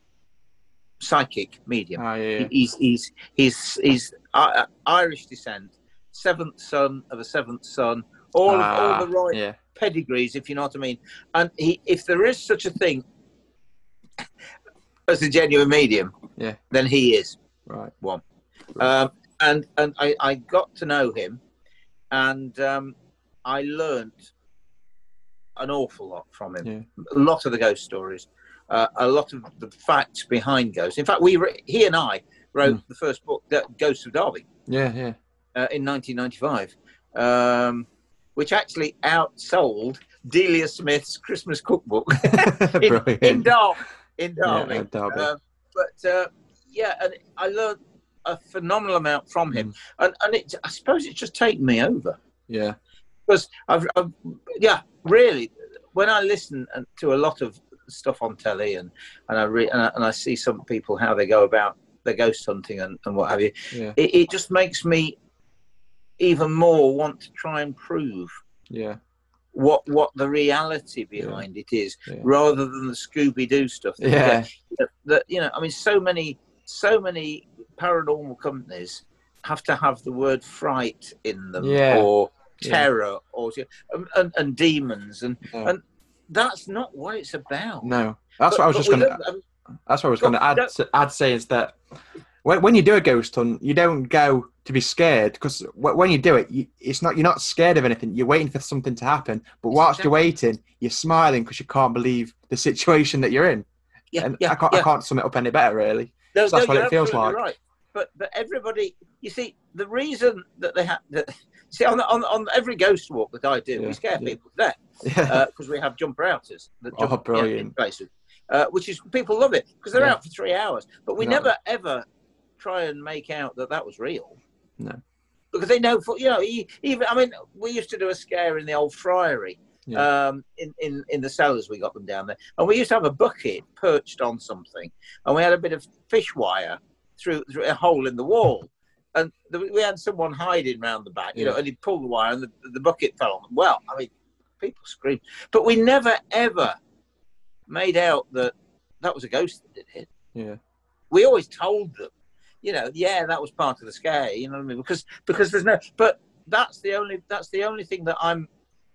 psychic medium. Ah, yeah, yeah. He's he's he's he's uh, Irish descent, seventh son of a seventh son, all Ah, of all the right yeah, pedigrees, if you know what I mean. And he, if there is such a thing as a genuine medium, Yeah. then he is Right. one. Right. Um, and and I, I got to know him, and um, I learnt an awful lot from him. Yeah. A lot of the ghost stories, uh, a lot of the facts behind ghosts. In fact, we re- he and I wrote Mm. the first book, Ghosts of Derby, Yeah. Yeah. uh, in nineteen ninety-five, um, which actually outsold Delia Smith's Christmas cookbook in, Brilliant. in Derby. In Derby. Yeah, Derby. Uh, but uh, yeah, and I learned a phenomenal amount from him, Mm. and and it, I suppose it's just taken me over. Yeah. Because I've, I've, yeah, really, when I listen to a lot of stuff on telly and and I re, and, I, and I see some people how they go about their ghost hunting and, and what have you, Yeah. it, it just makes me even more want to try and prove Yeah. what what the reality behind Yeah. it is, Yeah. rather than the Scooby Doo stuff. That, Yeah. that, that you know, I mean, so many so many paranormal companies have to have the word fright in them, Yeah. or Yeah. terror, or and, and, and demons, and No. and that's not what it's about. No. That's But- what I was but just we going love- to. um, That's what I was Go- going to add. don't- To, add say is that when, when you do a ghost hunt, you don't go to be scared, because when you do it, you, it's not you're not scared of anything. You're waiting for something to happen. But whilst you're waiting, you're smiling because you can't believe the situation that you're in. yeah, And yeah, I can't yeah. I can't sum it up any better, really. No, So that's no, what you're it feels absolutely like. right. But but everybody, you see, the reason that they have that. See, on, on on every ghost walk that I do, Yeah, we scare yeah. people to death Yeah. because we have jumper outers that Oh, jump brilliant. in places, uh, which is people love it because they're Yeah. out for three hours. But we Exactly. never ever try and make out that that was real. No. Because they know, for you know, e- even I mean, we used to do a scare in the old friary, Yeah. um, in, in in the cellars. We got them down there, and we used to have a bucket perched on something, and we had a bit of fish wire through, through a hole in the wall. And the, we had someone hiding round the back, you Yeah. know, and he'd pull the wire and the, the bucket fell on them. Well, I mean, people screamed. But we never, ever made out that that was a ghost that did it. Yeah. We always told them, you know, yeah, that was part of the scare, you know what I mean? Because because there's no, but that's the only, that's the only thing that I'm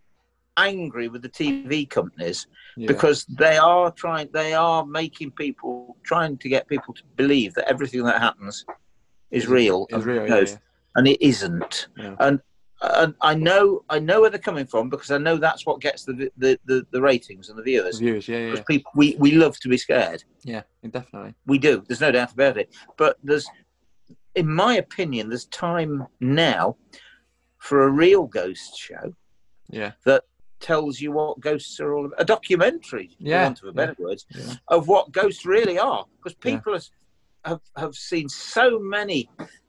angry with the T V companies, Yeah. because they are trying, they are making people, trying to get people to believe that everything that happens is real, Is and real, yeah, knows, yeah. and it isn't. Yeah. And and I know I know where they're coming from, because I know that's what gets the the, the, the ratings and the viewers. Viewers, yeah, yeah, Because people, we, we love to be scared. yeah, definitely. We do. There's no doubt about it. But there's, in my opinion, there's time now for a real ghost show Yeah. that tells you what ghosts are all about. A documentary, Yeah, for want of a better yeah, words, yeah. of what ghosts really are. Because Yeah. people has, have have seen so many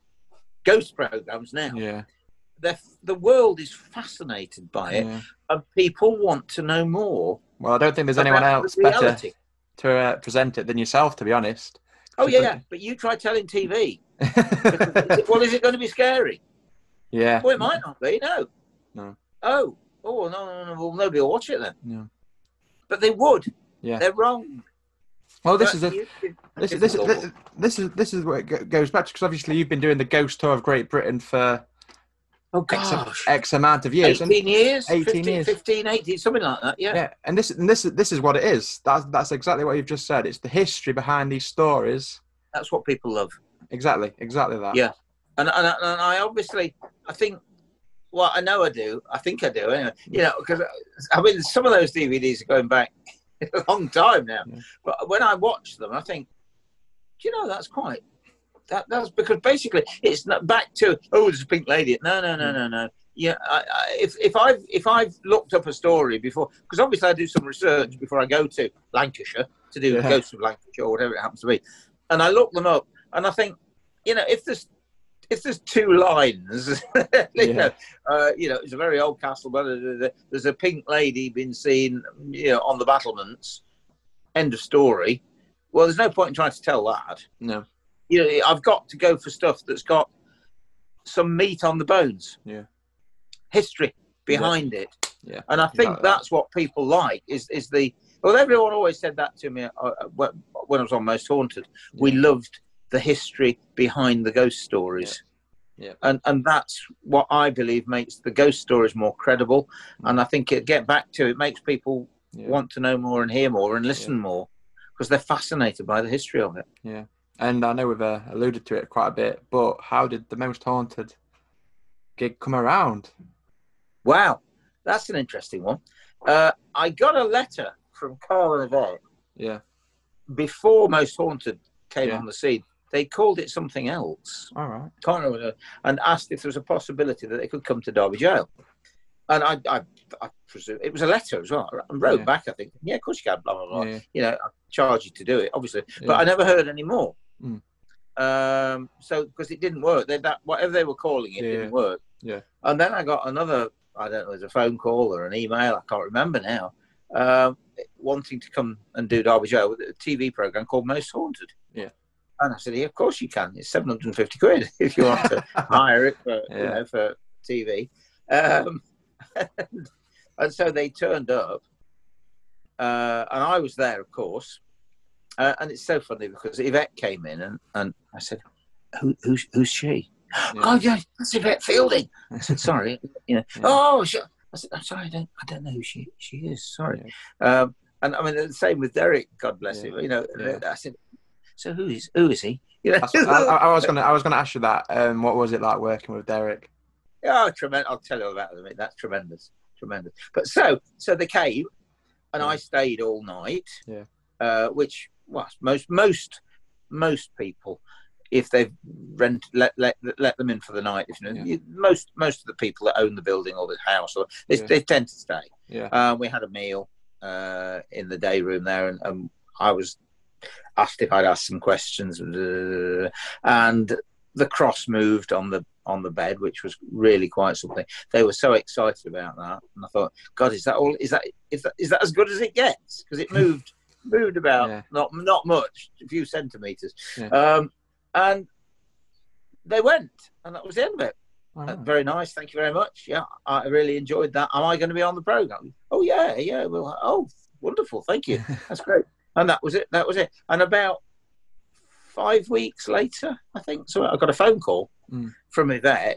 ghost programs now. Yeah. They're, the world is fascinated by it, Yeah. and people want to know more. Well, I don't think there's anyone about else the better reality. to uh, present it than yourself, to be honest. Oh yeah, but you try telling T V. Because, is it, well, is it going to be scary? Yeah. Well, it might not be. No. No. Oh. Oh no, no, no. Well, nobody will watch it then. No. But they would. Yeah. They're wrong. Well, this But is a, you- this is it's this is awful. this is this is where it go- goes back to, because obviously you've been doing the ghost tour of Great Britain for Oh X, gosh. X amount of years. and- eighteen years? eighteen fifteen, years. fifteen, eighteen, something like that. Yeah. Yeah, and this and this this is what it is. That's that's exactly what you've just said. It's the history behind these stories. That's what people love. Exactly, exactly that. Yeah. And, and, I- and I obviously, I think, well, I know I do. I think I do anyway. You know, because I mean, some of those D V Ds are going back a long time now. Yeah. But when I watch them, I think, do you know, that's quite, that that's because basically it's not back to, oh, there's a pink lady. No, no, no, Mm. no, no. Yeah, I, I, if if I've if I've looked up a story before, because obviously I do some research before I go to Lancashire to do Yeah. Ghosts of Lancashire or whatever it happens to be, and I look them up, and I think, you know, if there's if there's two lines, you Yeah. know, uh, you know, it's a very old castle, but there's a pink lady been seen, you know, on the battlements. End of story. Well, there's no point in trying to tell that. No. You know, I've got to go for stuff that's got some meat on the bones. Yeah. History behind it. Yeah. And I think Exactly that. that's what people like. Is is the well, everyone always said that to me uh, when when I was on Most Haunted. We Yeah. loved the history behind the ghost stories. Yeah. Yeah. And and that's what I believe makes the ghost stories more credible. Mm. And I think it get back to it makes people Yeah. want to know more and hear more and listen more. because they're fascinated by the history of it. Yeah. And I know we've uh, alluded to it quite a bit, but how did the Most Haunted gig come around? Wow, that's an interesting one. Uh, I got a letter from Carl and Yvette Yeah. before Most Haunted came Yeah. on the scene. They called it something else. All right. Can't remember, and asked if there was a possibility that they could come to Derby Jail. And I, I, I presume it was a letter as well. I wrote Yeah. back, I think, yeah, of course you can, blah, blah, blah. Yeah. You know, I charge you to do it, obviously. Yeah. But I never heard any more. Mm. Um, so, because it didn't work. They, that Whatever they were calling it Yeah. didn't work. Yeah. And then I got another, I don't know, it was a phone call or an email, I can't remember now, um, wanting to come and do Derby Jail with a T V programme called Most Haunted. Yeah. And I said, yeah, of course you can. It's seven hundred fifty quid if you want to hire it for, Yeah. you know, for T V. Um, and, and so they turned up, uh, and I was there, of course. Uh, and it's so funny because Yvette came in, and, and I said, Who, who's, who's she? Yeah. Oh, yeah, that's Yvette Fielding. I said, sorry. You know, Yeah. oh, she, I said, I'm sorry, I don't, I don't know who she, she is. Sorry. Um, and I mean, the same with Derek. God bless Yeah. him. You know, Yeah. I said, so who is who is he? You know, That's- I, I, I was gonna I was gonna ask you that. Um, what was it like working with Derek? oh, tremendous! I'll tell you all about it in a minute. That's tremendous, tremendous. But so, so they came, and Yeah. I stayed all night. Yeah. Uh, which, well, most most most people, if they've rent let let let them in for the night, if you know, Yeah. you, most most of the people that own the building or the house, or they, Yeah. they tend to stay. Yeah. Um, we had a meal uh, in the day room there, and um, I was asked if I'd ask some questions, uh, and the cross moved on the on the bed, which was really quite something. They were so excited about that, and I thought, God, is that all? Is that is that is that as good as it gets? Because it moved moved about Yeah. not not much, a few centimeters, Yeah. um, and they went, and that was the end of it. All Uh, right. very nice, thank you very much. Yeah, I really enjoyed that. Am I going to be on the program? Oh yeah, yeah. Well, oh, wonderful, thank you. That's great. And that was it. That was it. And about five weeks later, I think, so I got a phone call Mm. from Yvette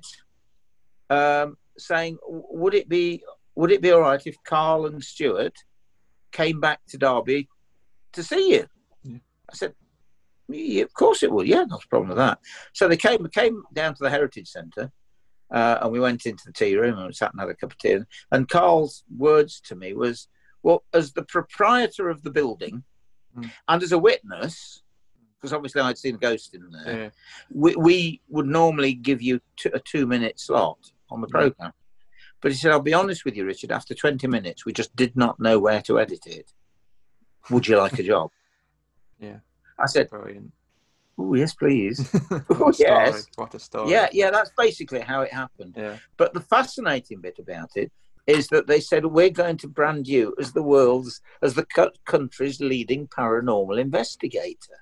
um, saying, "Would it be would it be all right if Carl and Stuart came back to Derby to see you?" Yeah. I said, yeah, "Of course it would. Yeah, not a problem with that." So they came came down to the Heritage Centre. Uh, and we went into the tea room and sat and had a cup of tea. And Carl's words to me was, well, as the proprietor of the building Mm. and as a witness, because obviously I'd seen a ghost in there, Yeah. we, we would normally give you t- a two-minute slot on the programme. But he said, I'll be honest with you, Richard, after twenty minutes, we just did not know where to edit it. Would you like a job? Yeah. I said, Brilliant. oh, yes, please. What Oh, a story. yes. What a story. Yeah, yeah, that's basically how it happened. Yeah. But the fascinating bit about it is that they said, we're going to brand you as the world's, as the co- country's leading paranormal investigator.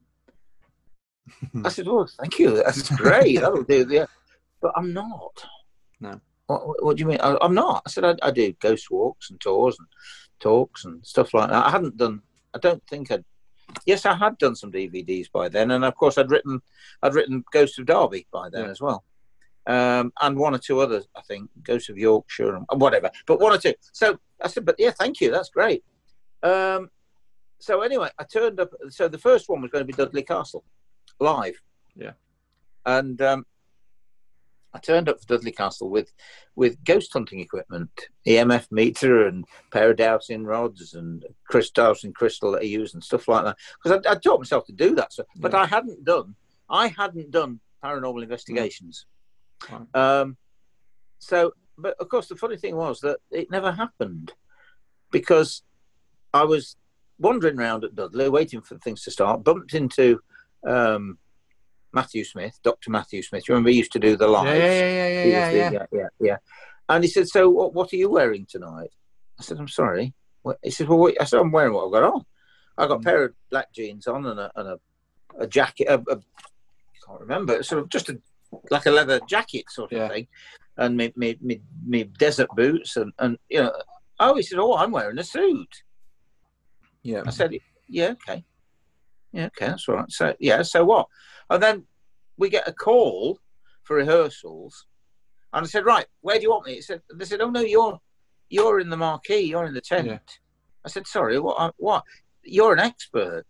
I said, oh, thank you. That's great. That'll do. Yeah. But I'm not. No. What, what, what do you mean? I, I'm not. I said, I, I do ghost walks and tours and talks and stuff like that. I hadn't done, I don't think I'd, yes, I had done some D V Ds by then. And of course, I'd written, I'd written Ghost of Derby by then Yeah. as well. Um, and one or two others, I think, Ghost of Yorkshire and whatever, but one or two. So I said, but yeah, thank you. That's great. Um, so anyway, I turned up. So the first one was going to be Dudley Castle live. Yeah. And um, I turned up for Dudley Castle with, with ghost hunting equipment, E M F meter and pair of dowsing rods and crystal dowsing crystal that I use and stuff like that. Because I, I taught myself to do that. So, but Yeah. I hadn't done, I hadn't done paranormal investigations. Right. Um, so, but of course, the funny thing was that it never happened because I was wandering around at Dudley, waiting for things to start, bumped into um, Matthew Smith, Doctor Matthew Smith. You remember he used to do the lives? Yeah, yeah, yeah, yeah, He yeah, was the- yeah. yeah, yeah, yeah. And he said, "So, what, what are you wearing tonight?" I said, "I'm sorry." What? He said, "Well, what? I said, I'm wearing what I've got on. I got a Mm. pair of black jeans on and a, and a, a jacket. A, a, I can't remember. Sort of just a like a leather jacket sort of Yeah. thing, and me, me, me, me desert boots and, and you know." Oh, he said, "Oh, I'm wearing a suit." Yeah. I said, "Yeah, okay, yeah, okay, that's all right." So yeah, so what? And then we get a call for rehearsals, and I said, "Right, where do you want me?" He said, "They said, oh no, you're you're in the marquee, you're in the tent." Yeah. I said, "Sorry, what? What?" you're an expert.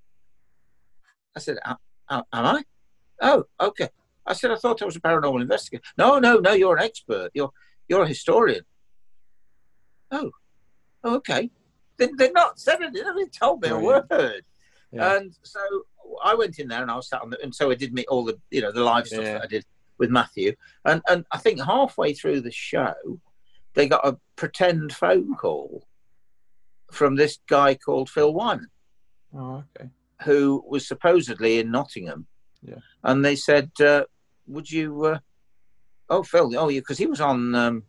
I said, am, am I? Oh, okay. I said, I thought I was a paranormal investigator. No, no, no, you're an expert. You're you're a historian. Oh, okay. They, they've not said it. They haven't told me Brilliant. a word. Yeah. And so I went in there and I was sat on the, and so I did meet all the, you know, the live stuff Yeah. that I did with Matthew. And, and I think halfway through the show, they got a pretend phone call from this guy called Phil Wyman, Oh, okay. who was supposedly in Nottingham. Yeah. And they said, uh, would you, uh, oh, Phil, oh, you, because he was on, um,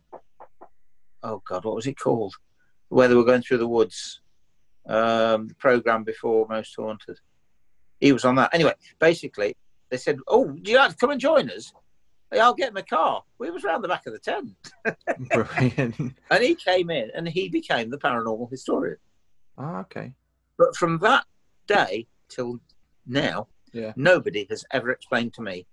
oh, God, what was it called? Where they were going through the woods, um, the programme before Most Haunted. He was on that. Anyway, basically, they said, oh, do you like to come and join us? Hey, I'll get in my car. We was round the back of the tent. Brilliant. And he came in and he became the paranormal historian. Oh, okay. But from that day till now, Yeah. nobody has ever explained to me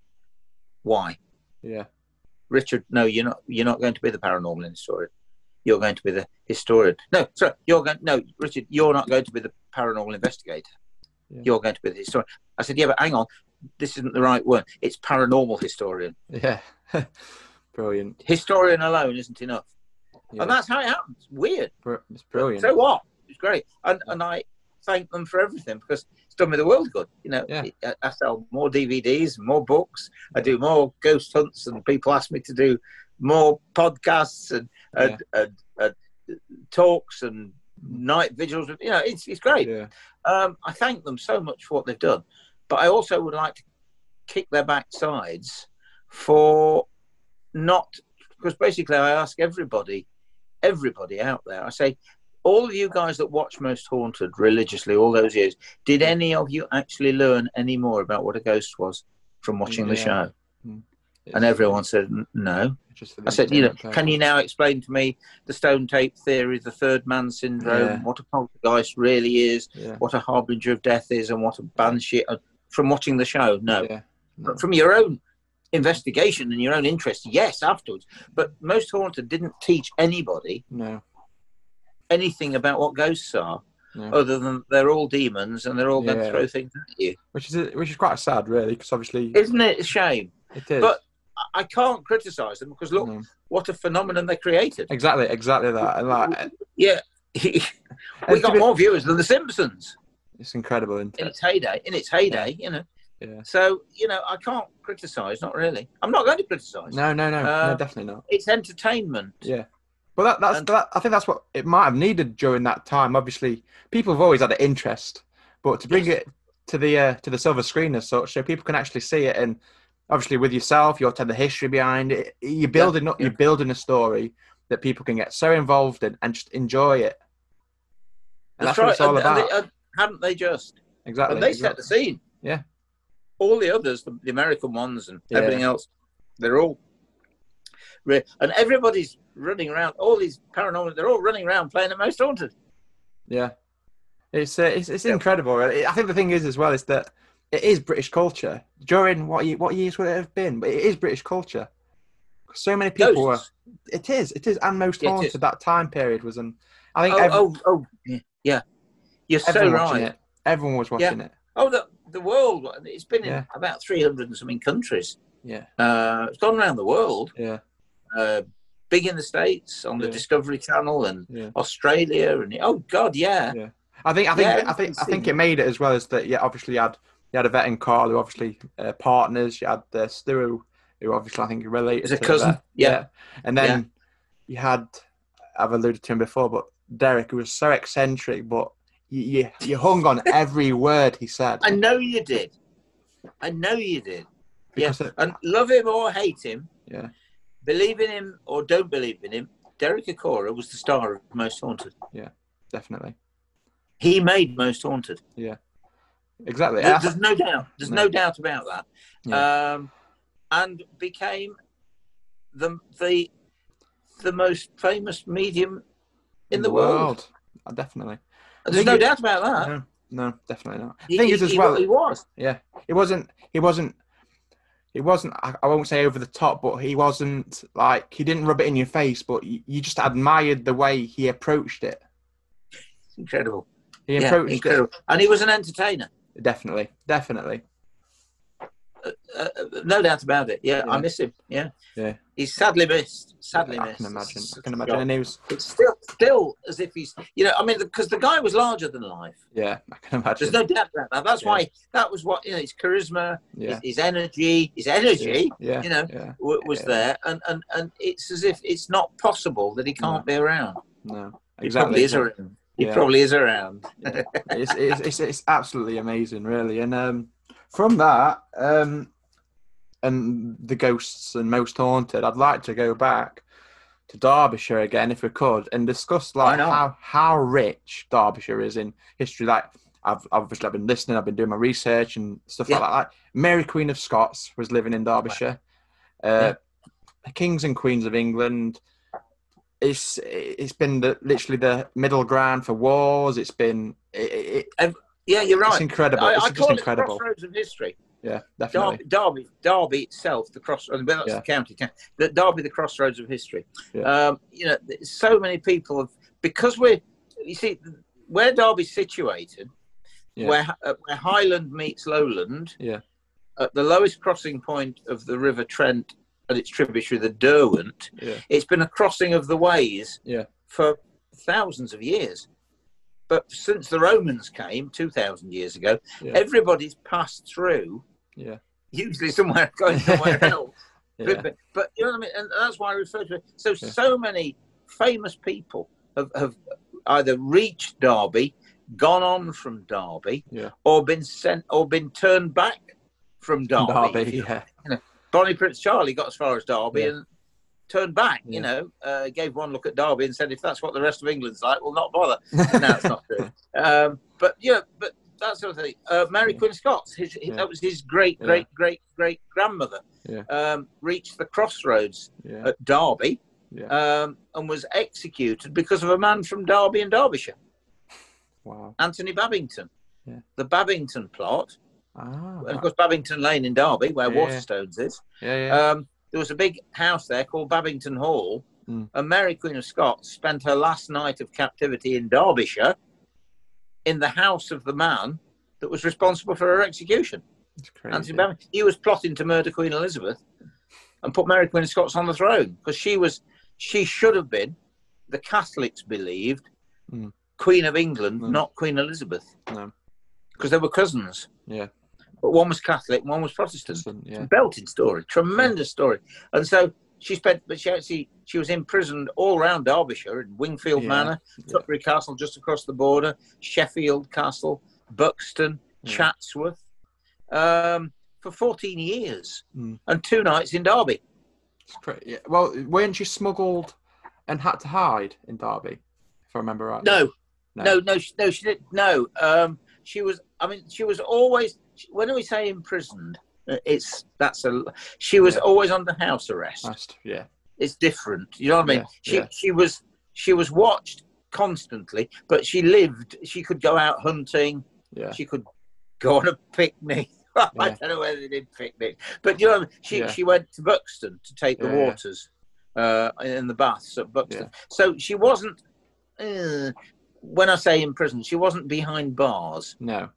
why. Yeah. Richard, no, you're not. You're not going to be the paranormal historian. You're going to be the historian. No, sorry, you're going. No, Richard, you're not going to be the paranormal investigator. Yeah. You're going to be the historian. I said, yeah, but hang on, this isn't the right word. It's paranormal historian. Yeah. Brilliant. Historian alone isn't enough, Yeah. and that's how it happens. Weird. Br- It's brilliant. So what? It's great, and and I thank them for everything because it's done me the world good. You know, Yeah. I, I sell more D V Ds, more books. I do more ghost hunts, and people ask me to do more podcasts and and, and, and talks and night vigils. You know, it's it's great. Yeah. Um, I thank them so much for what they've done, but I also would like to kick their backsides for not, because basically I ask everybody, everybody out there, I say, all of you guys that watch Most Haunted religiously all those years, did any of you actually learn any more about what a ghost was from watching the Yeah. show? Mm. And everyone said, "N- no. Just for I the said, you know, entertainment can you now explain to me the stone tape theory, the third man syndrome, Yeah. what a poltergeist really is, Yeah. what a harbinger of death is, and what a banshee? Uh, From watching the show, no. Yeah. No. But from your own investigation and your own interest, yes, afterwards. But Most Haunted didn't teach anybody No. anything about what ghosts are, No. other than they're all demons and they're all going Yeah. to throw things at you. Which is which is quite sad, really, because obviously Isn't it a shame? it is. But I can't criticise them because look No. what a phenomenon they created. Exactly, exactly that, and like Yeah, we And to got be- more viewers than The Simpsons it's incredible, isn't in it? its heyday. In its heyday, you know. Yeah. So you know, I can't criticise. Not really. I'm not going to criticise. No, no, no, Uh, no, definitely not. It's entertainment. Yeah. Well, that, that's And- that. I think that's what it might have needed during that time. Obviously, people have always had an interest, but to bring Yes. it to the uh, to the silver screen as such, so people can actually see it, and obviously with yourself, you'll tell the history behind it. You're building up, yeah. you're building a story that people can get so involved in and just enjoy it. And that's, what it's all And- and about. they- and haven't they just? exactly. And they exactly. set the scene. Yeah. All the others, the, the American ones and Yeah. everything else, they're all. Re- and everybody's running around. All these paranormal, they're all running around playing at Most Haunted. Yeah, it's uh, it's, it's Yeah. incredible. really. I think the thing is as well is that it is British culture. During what ye- what years would it have been? But it is British culture. So many people were. Ghosts. It is. It is. And Most Yeah, it Haunted is. that time period was, and I think Oh, every, oh, oh, yeah, yeah. You're so everyone watching right. it. Everyone was watching it. Oh, the the world. It's been in Yeah. about three hundred and something countries. Yeah, Uh, it's gone around the world. yeah, Uh, big in the States on the Yeah. Discovery Channel and yeah. Australia and oh God, yeah. Yeah. I think I think Yeah, I think I it's think seen. it made it as well as that. Yeah, obviously you had you had a vet and Carl who obviously uh, partners. You had uh, Stu who, who obviously I think related Is a to cousin, that. yeah. And then you had I've alluded to him before, but Derek who was so eccentric, but you you, you hung on every word he said. I know you did. I know you did. Because yeah. it- And love him or hate him, yeah, believe in him or don't believe in him, Derek Acora was the star of Most Haunted. definitely. He made Most Haunted. Exactly. There- And I- There's no doubt. There's No. no doubt about that. Yeah. Um, and became the the the most famous medium in the world. Uh, definitely. There's think no it- doubt about that. No, no, definitely not. He, The thing he- is as he- well. he was. Yeah, it wasn't. He wasn't. He wasn't. I, I won't say over the top, but he wasn't like he didn't rub it in your face. But you, you just admired the way he approached it. Incredible. He Yeah, approached incredible. And he was an entertainer. it. Definitely, definitely. Uh, uh, no doubt about it. Yeah, Yeah. I miss him. Yeah, Yeah, he's sadly missed. Sadly yeah, I missed. can imagine. It's I can such a imagine. shock. And he was, It's still, still as if he's, you know, I mean, because the guy was larger than life. yeah, I can imagine. There's no doubt about that. That's Yeah. why that was what, you know, his charisma, Yeah. his, his energy, his energy, Yeah, you know, yeah, w- was yeah. there, and, and and it's as if it's not possible that he can't be around. No, He exactly. probably is around. He Yeah. probably is around. Yeah. it's, it's it's it's absolutely amazing, really. And um, from that, um, and the ghosts and most haunted, I'd like to go back to Derbyshire again, if we could, and discuss like Why not? how how rich Derbyshire is in history. Like I've obviously I've been listening, I've been doing my research and stuff Yeah. like that. Like Mary Queen of Scots was living in Derbyshire. Uh, Kings and Queens of England. It's it's been the, literally the middle ground for wars. It's been it, it, Yeah, you're right. it's incredible. I, it's I just call incredible. it the crossroads of history. Yeah, definitely. Derby, Derby, Derby itself, the cross. Well, that's Yeah. the county. The Derby, the crossroads of history. Yeah. Um, you know, so many people have, because we're. You see, where Derby's situated, Yeah. where uh, where Highland meets Lowland, Yeah. at the lowest crossing point of the River Trent and its tributary, the Derwent. Yeah. It's been a crossing of the ways Yeah. for thousands of years. But since the Romans came two thousand years ago, Yeah. everybody's passed through, Yeah. usually somewhere going somewhere else. Yeah. But, but you know what I mean? And that's why I refer to it. So, Yeah. so many famous people have, have either reached Derby, gone on from Derby, Yeah. or been sent, or been turned back from Derby. Derby, yeah. Bonnie Prince Charlie got as far as Derby Yeah. and turned back, Yeah. you know, uh, gave one look at Derby and said, if that's what the rest of England's like, we'll not bother. No, it's not true. Um, but, yeah, but that sort of thing. Uh, Mary Yeah. Queen of Scots, his, his- Yeah. that was his great, Yeah. great, great, great grandmother, Yeah. um, reached the crossroads Yeah. at Derby Yeah. um, and was executed because of a man from Derby and Derbyshire, Wow. Anthony Babington. Yeah. The Babington plot, Ah. and of course, Babington Lane in Derby, where Yeah. Waterstones is. Yeah. Yeah. Um, there was a big house there called Babington Hall, Mm. and Mary Queen of Scots spent her last night of captivity in Derbyshire in the house of the man that was responsible for her execution. It's crazy. Anthony Babington. He was plotting to murder Queen Elizabeth and put Mary Queen of Scots on the throne because she was, she should have been, the Catholics believed, Mm. Queen of England, Mm. not Queen Elizabeth, No. because they were cousins. Yeah. But one was Catholic, one was Protestant. Yeah. Belting story, tremendous story. And so she spent, but she actually, she was imprisoned all around Derbyshire in Wingfield Yeah. Manor, Yeah. Tutbury Castle just across the border, Sheffield Castle, Buxton, Yeah. Chatsworth, um, for fourteen years Mm. and two nights in Derby. It's crazy. Yeah. Well, weren't she smuggled and had to hide in Derby, if I remember right? No, no, no, she, no, she didn't. No, um, she was. I mean, she was always. When we say imprisoned, uh, it's that's a. She was Yeah. always under house arrest. That's, yeah. It's different. You know what I mean? Yeah, she yeah. she was she was watched constantly, but she lived. She could go out hunting. Yeah. She could go on a picnic. I Yeah. don't know whether they did picnic, but you know, what I mean? she Yeah. she went to Buxton to take the Yeah, yeah. waters uh, in the baths at Buxton. So she wasn't. Uh, when I say in prison, she wasn't behind bars. No.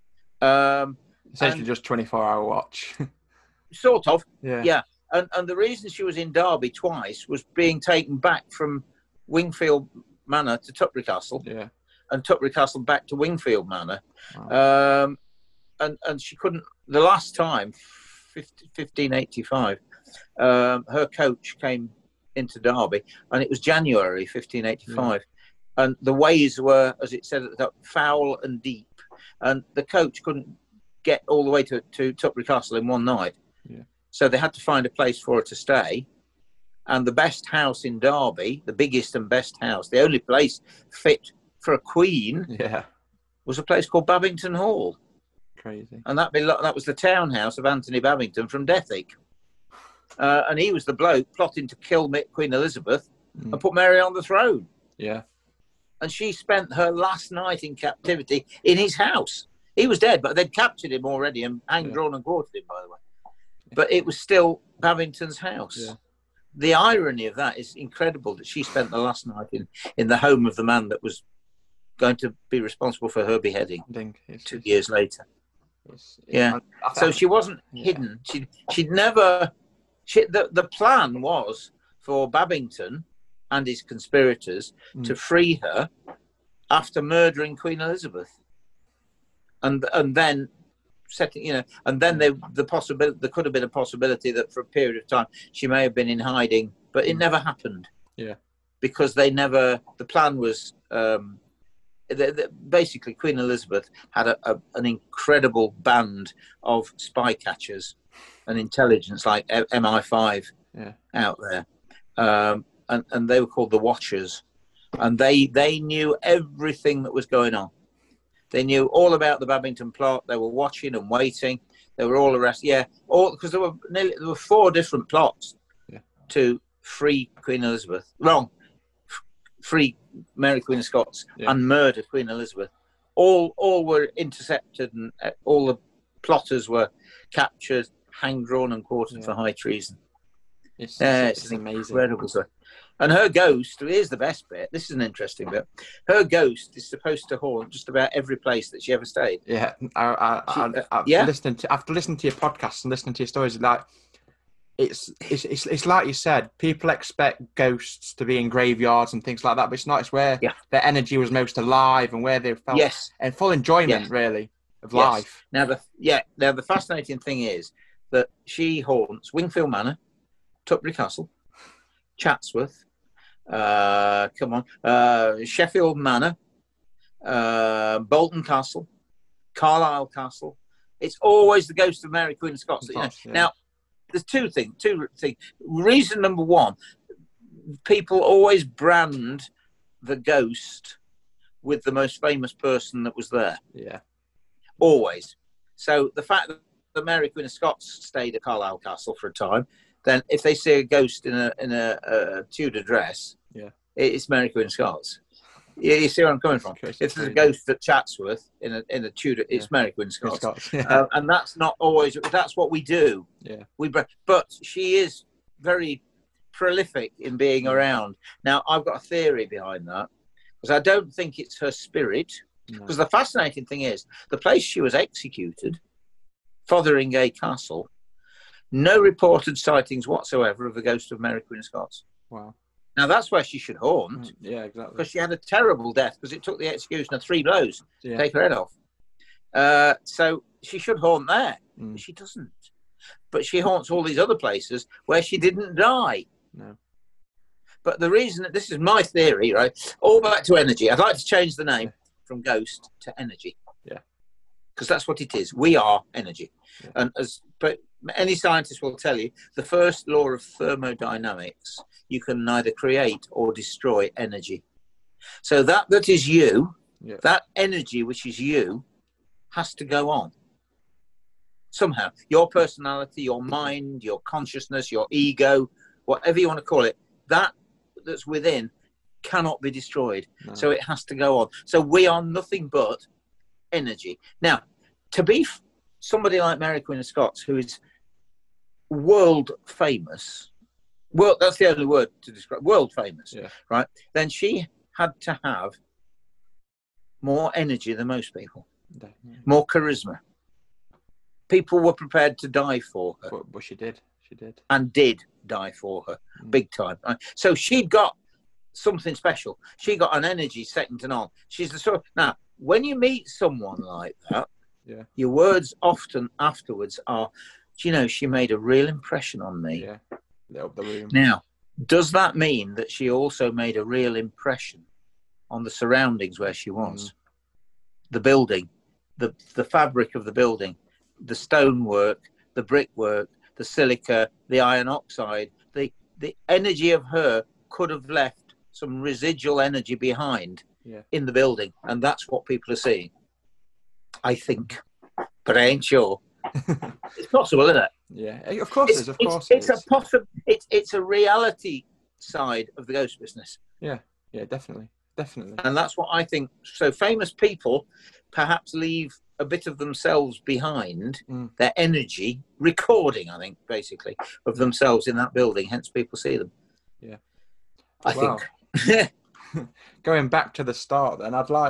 Um, Essentially and- just twenty-four hour watch. sort of. yeah. Yeah. And, and the reason she was in Derby twice was being taken back from Wingfield Manor to Tutbury Castle, Yeah. and Tutbury Castle back to Wingfield Manor. Wow. Um, and, and she couldn't, the last time, fifteen eighty-five, um, her coach came into Derby, and it was January fifteen eighty-five. And the ways were, as it said at the top, foul and deep. And the coach couldn't get all the way to, to Tutbury Castle in one night. Yeah. So they had to find a place for her to stay. And the best house in Derby, the biggest and best house, the only place fit for a queen, Yeah. was a place called Babington Hall. Crazy. And that, belo- that was the townhouse of Anthony Babington from Dethick. Uh, and he was the bloke plotting to kill Mi- Queen Elizabeth Mm. and put Mary on the throne. Yeah. And she spent her last night in captivity in his house. He was dead, but they'd captured him already and hanged, Yeah. drawn and quartered him, by the way. But it was still Babington's house. Yeah. The irony of that is incredible, that she spent the last night in, in the home of the man that was going to be responsible for her beheading I think it's, two it's, years later. it's, it's, Yeah. I, I So she wasn't yeah. hidden. She she'd never. She, the the plan was for Babington and his conspirators Mm. to free her after murdering Queen Elizabeth, and and then setting, you know, and then they, the possibility there could have been a possibility that for a period of time she may have been in hiding, but it Mm. never happened. Yeah. Because they never. The plan was. Um, the, the, basically, Queen Elizabeth had a, a, an incredible band of spy catchers and intelligence, like M I five, Yeah. out there, um, and and they were called the Watchers, and they they knew everything that was going on. They knew all about the Babington plot. They were watching and waiting. They were all arrested. Yeah, all because there were nearly, there were four different plots Yeah. to free Queen Elizabeth. Wrong, free Mary Queen of Scots Yeah. and murder Queen Elizabeth. All all were intercepted, and uh, all the plotters were captured, hanged, drawn, and quartered Yeah. for high treason. It's, Yeah, it's, it's, it's an amazing. incredible story. And her ghost, here's the best bit. This is an interesting bit. Her ghost is supposed to haunt just about every place that she ever stayed. Yeah, I, I, She- I, uh, I, yeah? listening to after listening to your podcast and listening to your stories, like it's it's it's, it's like you said, people expect ghosts to be in graveyards and things like that, but it's not. It's where Yeah. their energy was most alive and where they felt Yes. and full enjoyment, Yes. really, of Yes. life. Now the yeah. Now the fascinating thing is that she haunts Wingfield Manor, Tutbury Castle, Chatsworth. Uh, come on, uh, Sheffield Manor, uh, Bolton Castle, Carlisle Castle. It's always the ghost of Mary Queen of Scots. Of You know. course, yeah. Now, there's two things. Two things. Reason number one: people always brand the ghost with the most famous person that was there. Yeah, Always. So the fact that the Mary Queen of Scots stayed at Carlisle Castle for a time, then if they see a ghost in a in a, a Tudor dress, yeah, it's Mary Queen of Scots. You, you see where I'm coming from? It's If there's a crazy. ghost at Chatsworth in a in a Tudor, it's Yeah. Mary Queen of Queen Scots. Scots. Yeah, Uh, and that's not always. That's what we do. yeah, We, br- but she is very prolific in being Mm. around. Now, I've got a theory behind that because I don't think it's her spirit. no. Because the fascinating thing is, the place she was executed, Fotheringay Castle, no reported sightings whatsoever of the ghost of Mary Queen of Scots. Wow. Now, that's where she should haunt, Mm, Yeah, exactly. because she had a terrible death, because it took the executioner three blows to Yeah. take her head off. Uh, so she should haunt there, Mm. but she doesn't. But she haunts all these other places where she didn't die. No. But the reason, this is my theory, right? All back to energy. I'd like to change the name Yeah. from ghost to energy. Yeah. Because that's what it is. We are energy. Yeah. And as but any scientist will tell you, the first law of thermodynamics, you can neither create or destroy energy. So that that is you, Yeah. that energy which is you, has to go on. Somehow. Your personality, your mind, your consciousness, your ego, whatever you want to call it, that that's within cannot be destroyed. No. So it has to go on. So we are nothing but energy. Now, to be f- somebody like Mary Queen of Scots, who is world famous, well, that's the only word to describe, world famous, Yeah. right? Then she had to have more energy than most people, Definitely. more charisma. People were prepared to die for her, But, but she did. She did. and did die for her, Mm. big time. right? So she'd got something special. She got an energy second to none. She's the sort. Now, when you meet someone like that, Yeah. your words often afterwards are, "Do you know, she made a real impression on me." Yeah. Lit up the room. Now, does that mean that she also made a real impression on the surroundings where she was? Mm. The building, the the fabric of the building, the stonework, the brickwork, the silica, the iron oxide, the the energy of her could have left some residual energy behind Yeah. in the building, and that's what people are seeing. I think, but I ain't sure. It's possible, isn't it? Yeah. Of course it It's, is. Of it's, course it's it a is. possi- It's it's a reality side of the ghost business, Yeah. Yeah. Definitely. Definitely. and that's what I think. So famous people perhaps leave a bit of themselves behind, Mm. their energy, recording, I think, basically, of themselves in that building. Hence, people see them. Yeah. I Wow. think. Going back to the start, then I'd like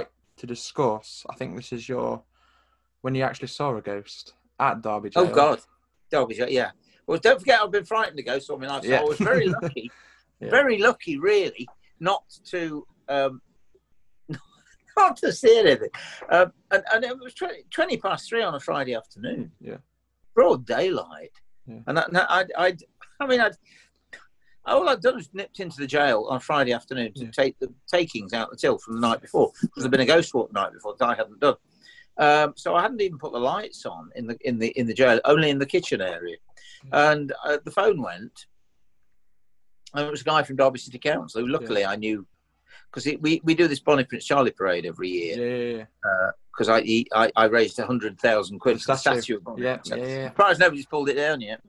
to discuss. I think this is your when you actually saw a ghost at Derby Jail. Oh God, Derby Jail. Yeah. Well, don't forget, I've been frightened to ghosts all my life. So Yeah. I was very lucky, Yeah. very lucky, really, not to um, not to see anything. Um, and, and it was twenty, twenty past three on a Friday afternoon. Yeah. Broad daylight. Yeah. And I, I, I, I mean, I'd, all I'd done was nipped into the jail on Friday afternoon to Yeah. take the takings out the till from the night before, because there'd been a ghost walk the night before that I hadn't done. Um, so I hadn't even put the lights on in the in the in the jail, only in the kitchen area. And uh, the phone went, and it was a guy from Derby City Council who, luckily, I knew, because we we do this Bonnie Prince Charlie parade every year. Yeah, yeah, yeah. Because I, he- I I raised a hundred thousand quid for the statue. statue of Bonnie Yeah, Prince. yeah, yeah. Surprised nobody's pulled it down yet.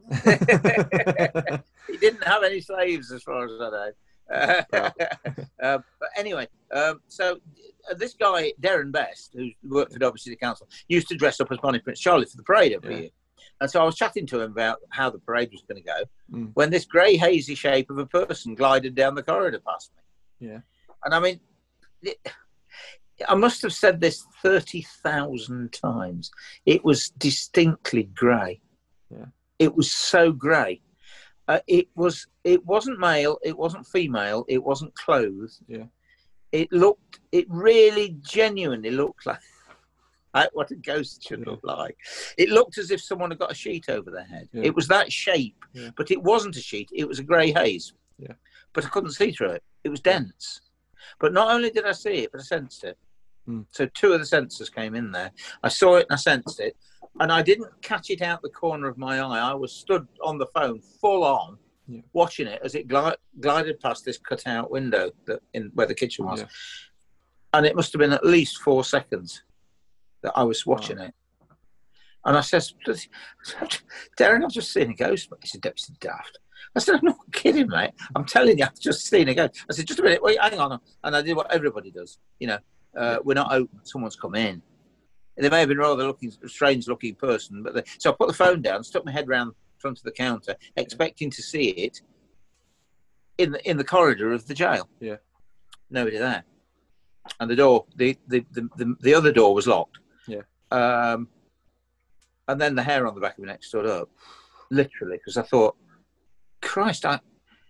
He didn't have any slaves, as far as I know. Uh, uh, but anyway, um, so uh, this guy, Darren Best, who worked for Derby City Council, used to dress up as Bonnie Prince Charlie for the parade every Yeah. year. And so I was chatting to him about how the parade was going to go Mm. when this grey, hazy shape of a person glided down the corridor past me. Yeah. And I mean, it, I must have said this thirty thousand times. It was distinctly grey. Yeah. It was so grey. Uh, it was. It wasn't male. It wasn't female. It wasn't clothed. Yeah. It looked. It really, genuinely looked like, like what a ghost should Yeah. look like. It looked as if someone had got a sheet over their head. Yeah. It was that shape, Yeah. but it wasn't a sheet. It was a grey haze. Yeah. But I couldn't see through it. It was dense. But not only did I see it, but I sensed it. Mm. So two of the sensors came in there. I saw it and I sensed it. And I didn't catch it out the corner of my eye. I was stood on the phone, full on, Yeah. watching it as it gli- glided past this cut-out window that in where the kitchen was. Yeah. And it must have been at least four seconds that I was watching it. And I said, Darren, I've just seen a ghost. He said, "That's daft." I said, "I'm not kidding, mate. I'm telling you, I've just seen a ghost." I said, "Just a minute, wait, hang on." And I did what everybody does. You know, uh, we're not open. Someone's come in. They may have been rather looking, strange-looking person, but they, so I put the phone down, stuck my head round front of the counter, expecting to see it in the in the corridor of the jail. Yeah. Nobody there, and the door, the the the, the, the other door was locked. Yeah. Um, and then the hair on the back of my neck stood up, literally, because I thought, Christ, I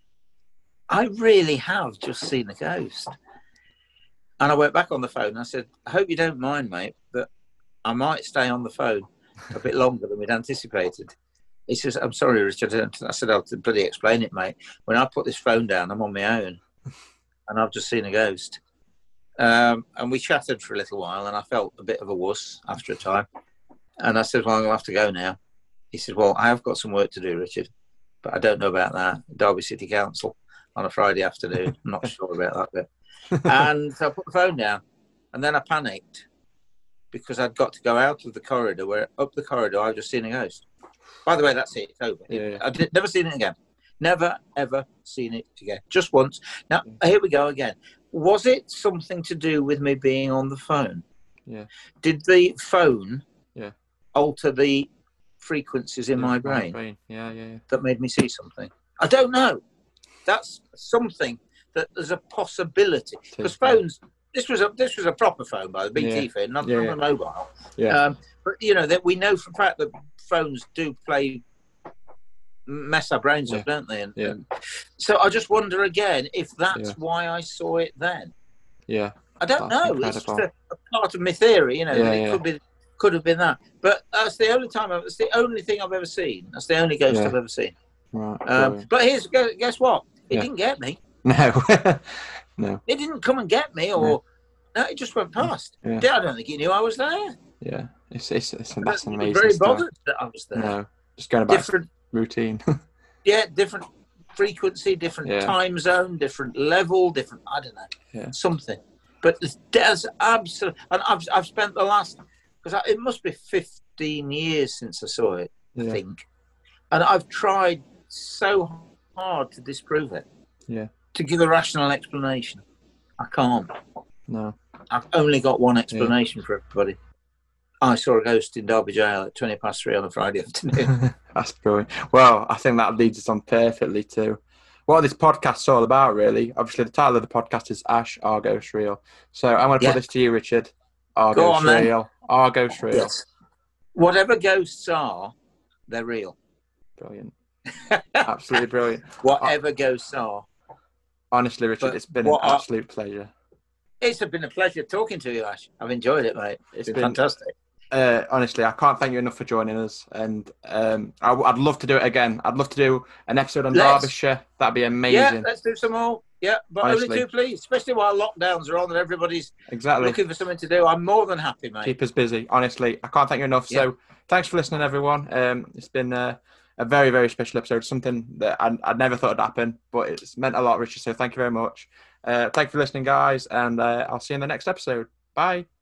I really have just seen a ghost. And I went back on the phone and I said, "I hope you don't mind, mate, but I might stay on the phone a bit longer than we'd anticipated." He says, "I'm sorry, Richard." I said, "I'll bloody explain it, mate. When I put this phone down, I'm on my own and I've just seen a ghost." Um, and we chatted for a little while and I felt a bit of a wuss after a time. And I said, "Well, I'm going to have to go now." He said, "Well, I have got some work to do, Richard, but I don't know about that. Derby City Council on a Friday afternoon. I'm not sure about that bit." And so I put the phone down and then I panicked because I'd got to go out of the corridor where up the corridor I'd just seen a ghost. By the way, that's it. It's over. Yeah, yeah. I've never seen it again. Never, ever seen it again. Just once. Now, here we go again. Was it something to do with me being on the phone? Yeah. Did the phone Yeah. alter the frequencies in Yeah, my brain Yeah, yeah, yeah. that made me see something? I don't know. That's something that there's a possibility. Because Yeah. phones, this was a this was a proper phone, by the B T Yeah. phone, not, Yeah, not yeah. a mobile. Yeah. Um, but you know that we know for a fact that phones do play mess our brains up, don't they? And, Yeah. and so I just wonder again if that's Yeah. why I saw it then. Yeah. I don't That's know. It's just incredible. a, a part of my theory, you know. Yeah, that it yeah. could be, could have been that. But that's the only time. I've, it's the only thing I've ever seen. That's the only ghost Yeah. I've ever seen. Right. Um, brilliant. but here's guess guess what? It Yeah. didn't get me. No. No. It didn't come and get me, or no, it just went past. Yeah. I don't think he knew I was there. Yeah. It's it's, it's I that's don't an think he amazing was very story. bothered that I was there. No. Just going about Different, routine. yeah, different frequency, different Yeah. time zone, different level, different. I don't know, Yeah. something. But there's absolutely, and I've I've spent the last because it must be fifteen years since I saw it, I Yeah. think, and I've tried so hard to disprove it. Yeah. To give a rational explanation, I can't. No. I've only got one explanation for everybody. I saw a ghost in Derby Jail at twenty past three on a Friday afternoon. That's brilliant. Well, I think that leads us on perfectly to what this podcast's all about, really. Obviously, the title of the podcast is Ash, Our Ghost Real. So I'm going to put Yeah. this to you, Richard. Our Go ghost on, then. real. Our ghost real. Yes. Whatever ghosts are, they're real. Brilliant. Absolutely brilliant. Whatever ghosts are. Honestly, Richard, But it's been an what are- absolute pleasure. It's been a pleasure talking to you, Ash. I've enjoyed it, mate. It's It's been, been- fantastic. Uh, honestly, I can't thank you enough for joining us, and um, I, would love to do it again. I'd love to do an episode on Let's. Derbyshire. That'd be Yeah, amazing. let's do some more. Yeah, but Honestly. only two, please. Especially while lockdowns are on and everybody's Exactly. looking for something to do. I'm more than happy, mate. Keep us busy. Honestly, I can't thank you enough. Yeah. So, thanks for listening, everyone. Um, it's been uh, a very, very special episode. Something that I, I never thought would happen, but it's meant a lot, Richard. So, thank you very much. Uh, thank you for listening, guys, and uh, I'll see you in the next episode. Bye.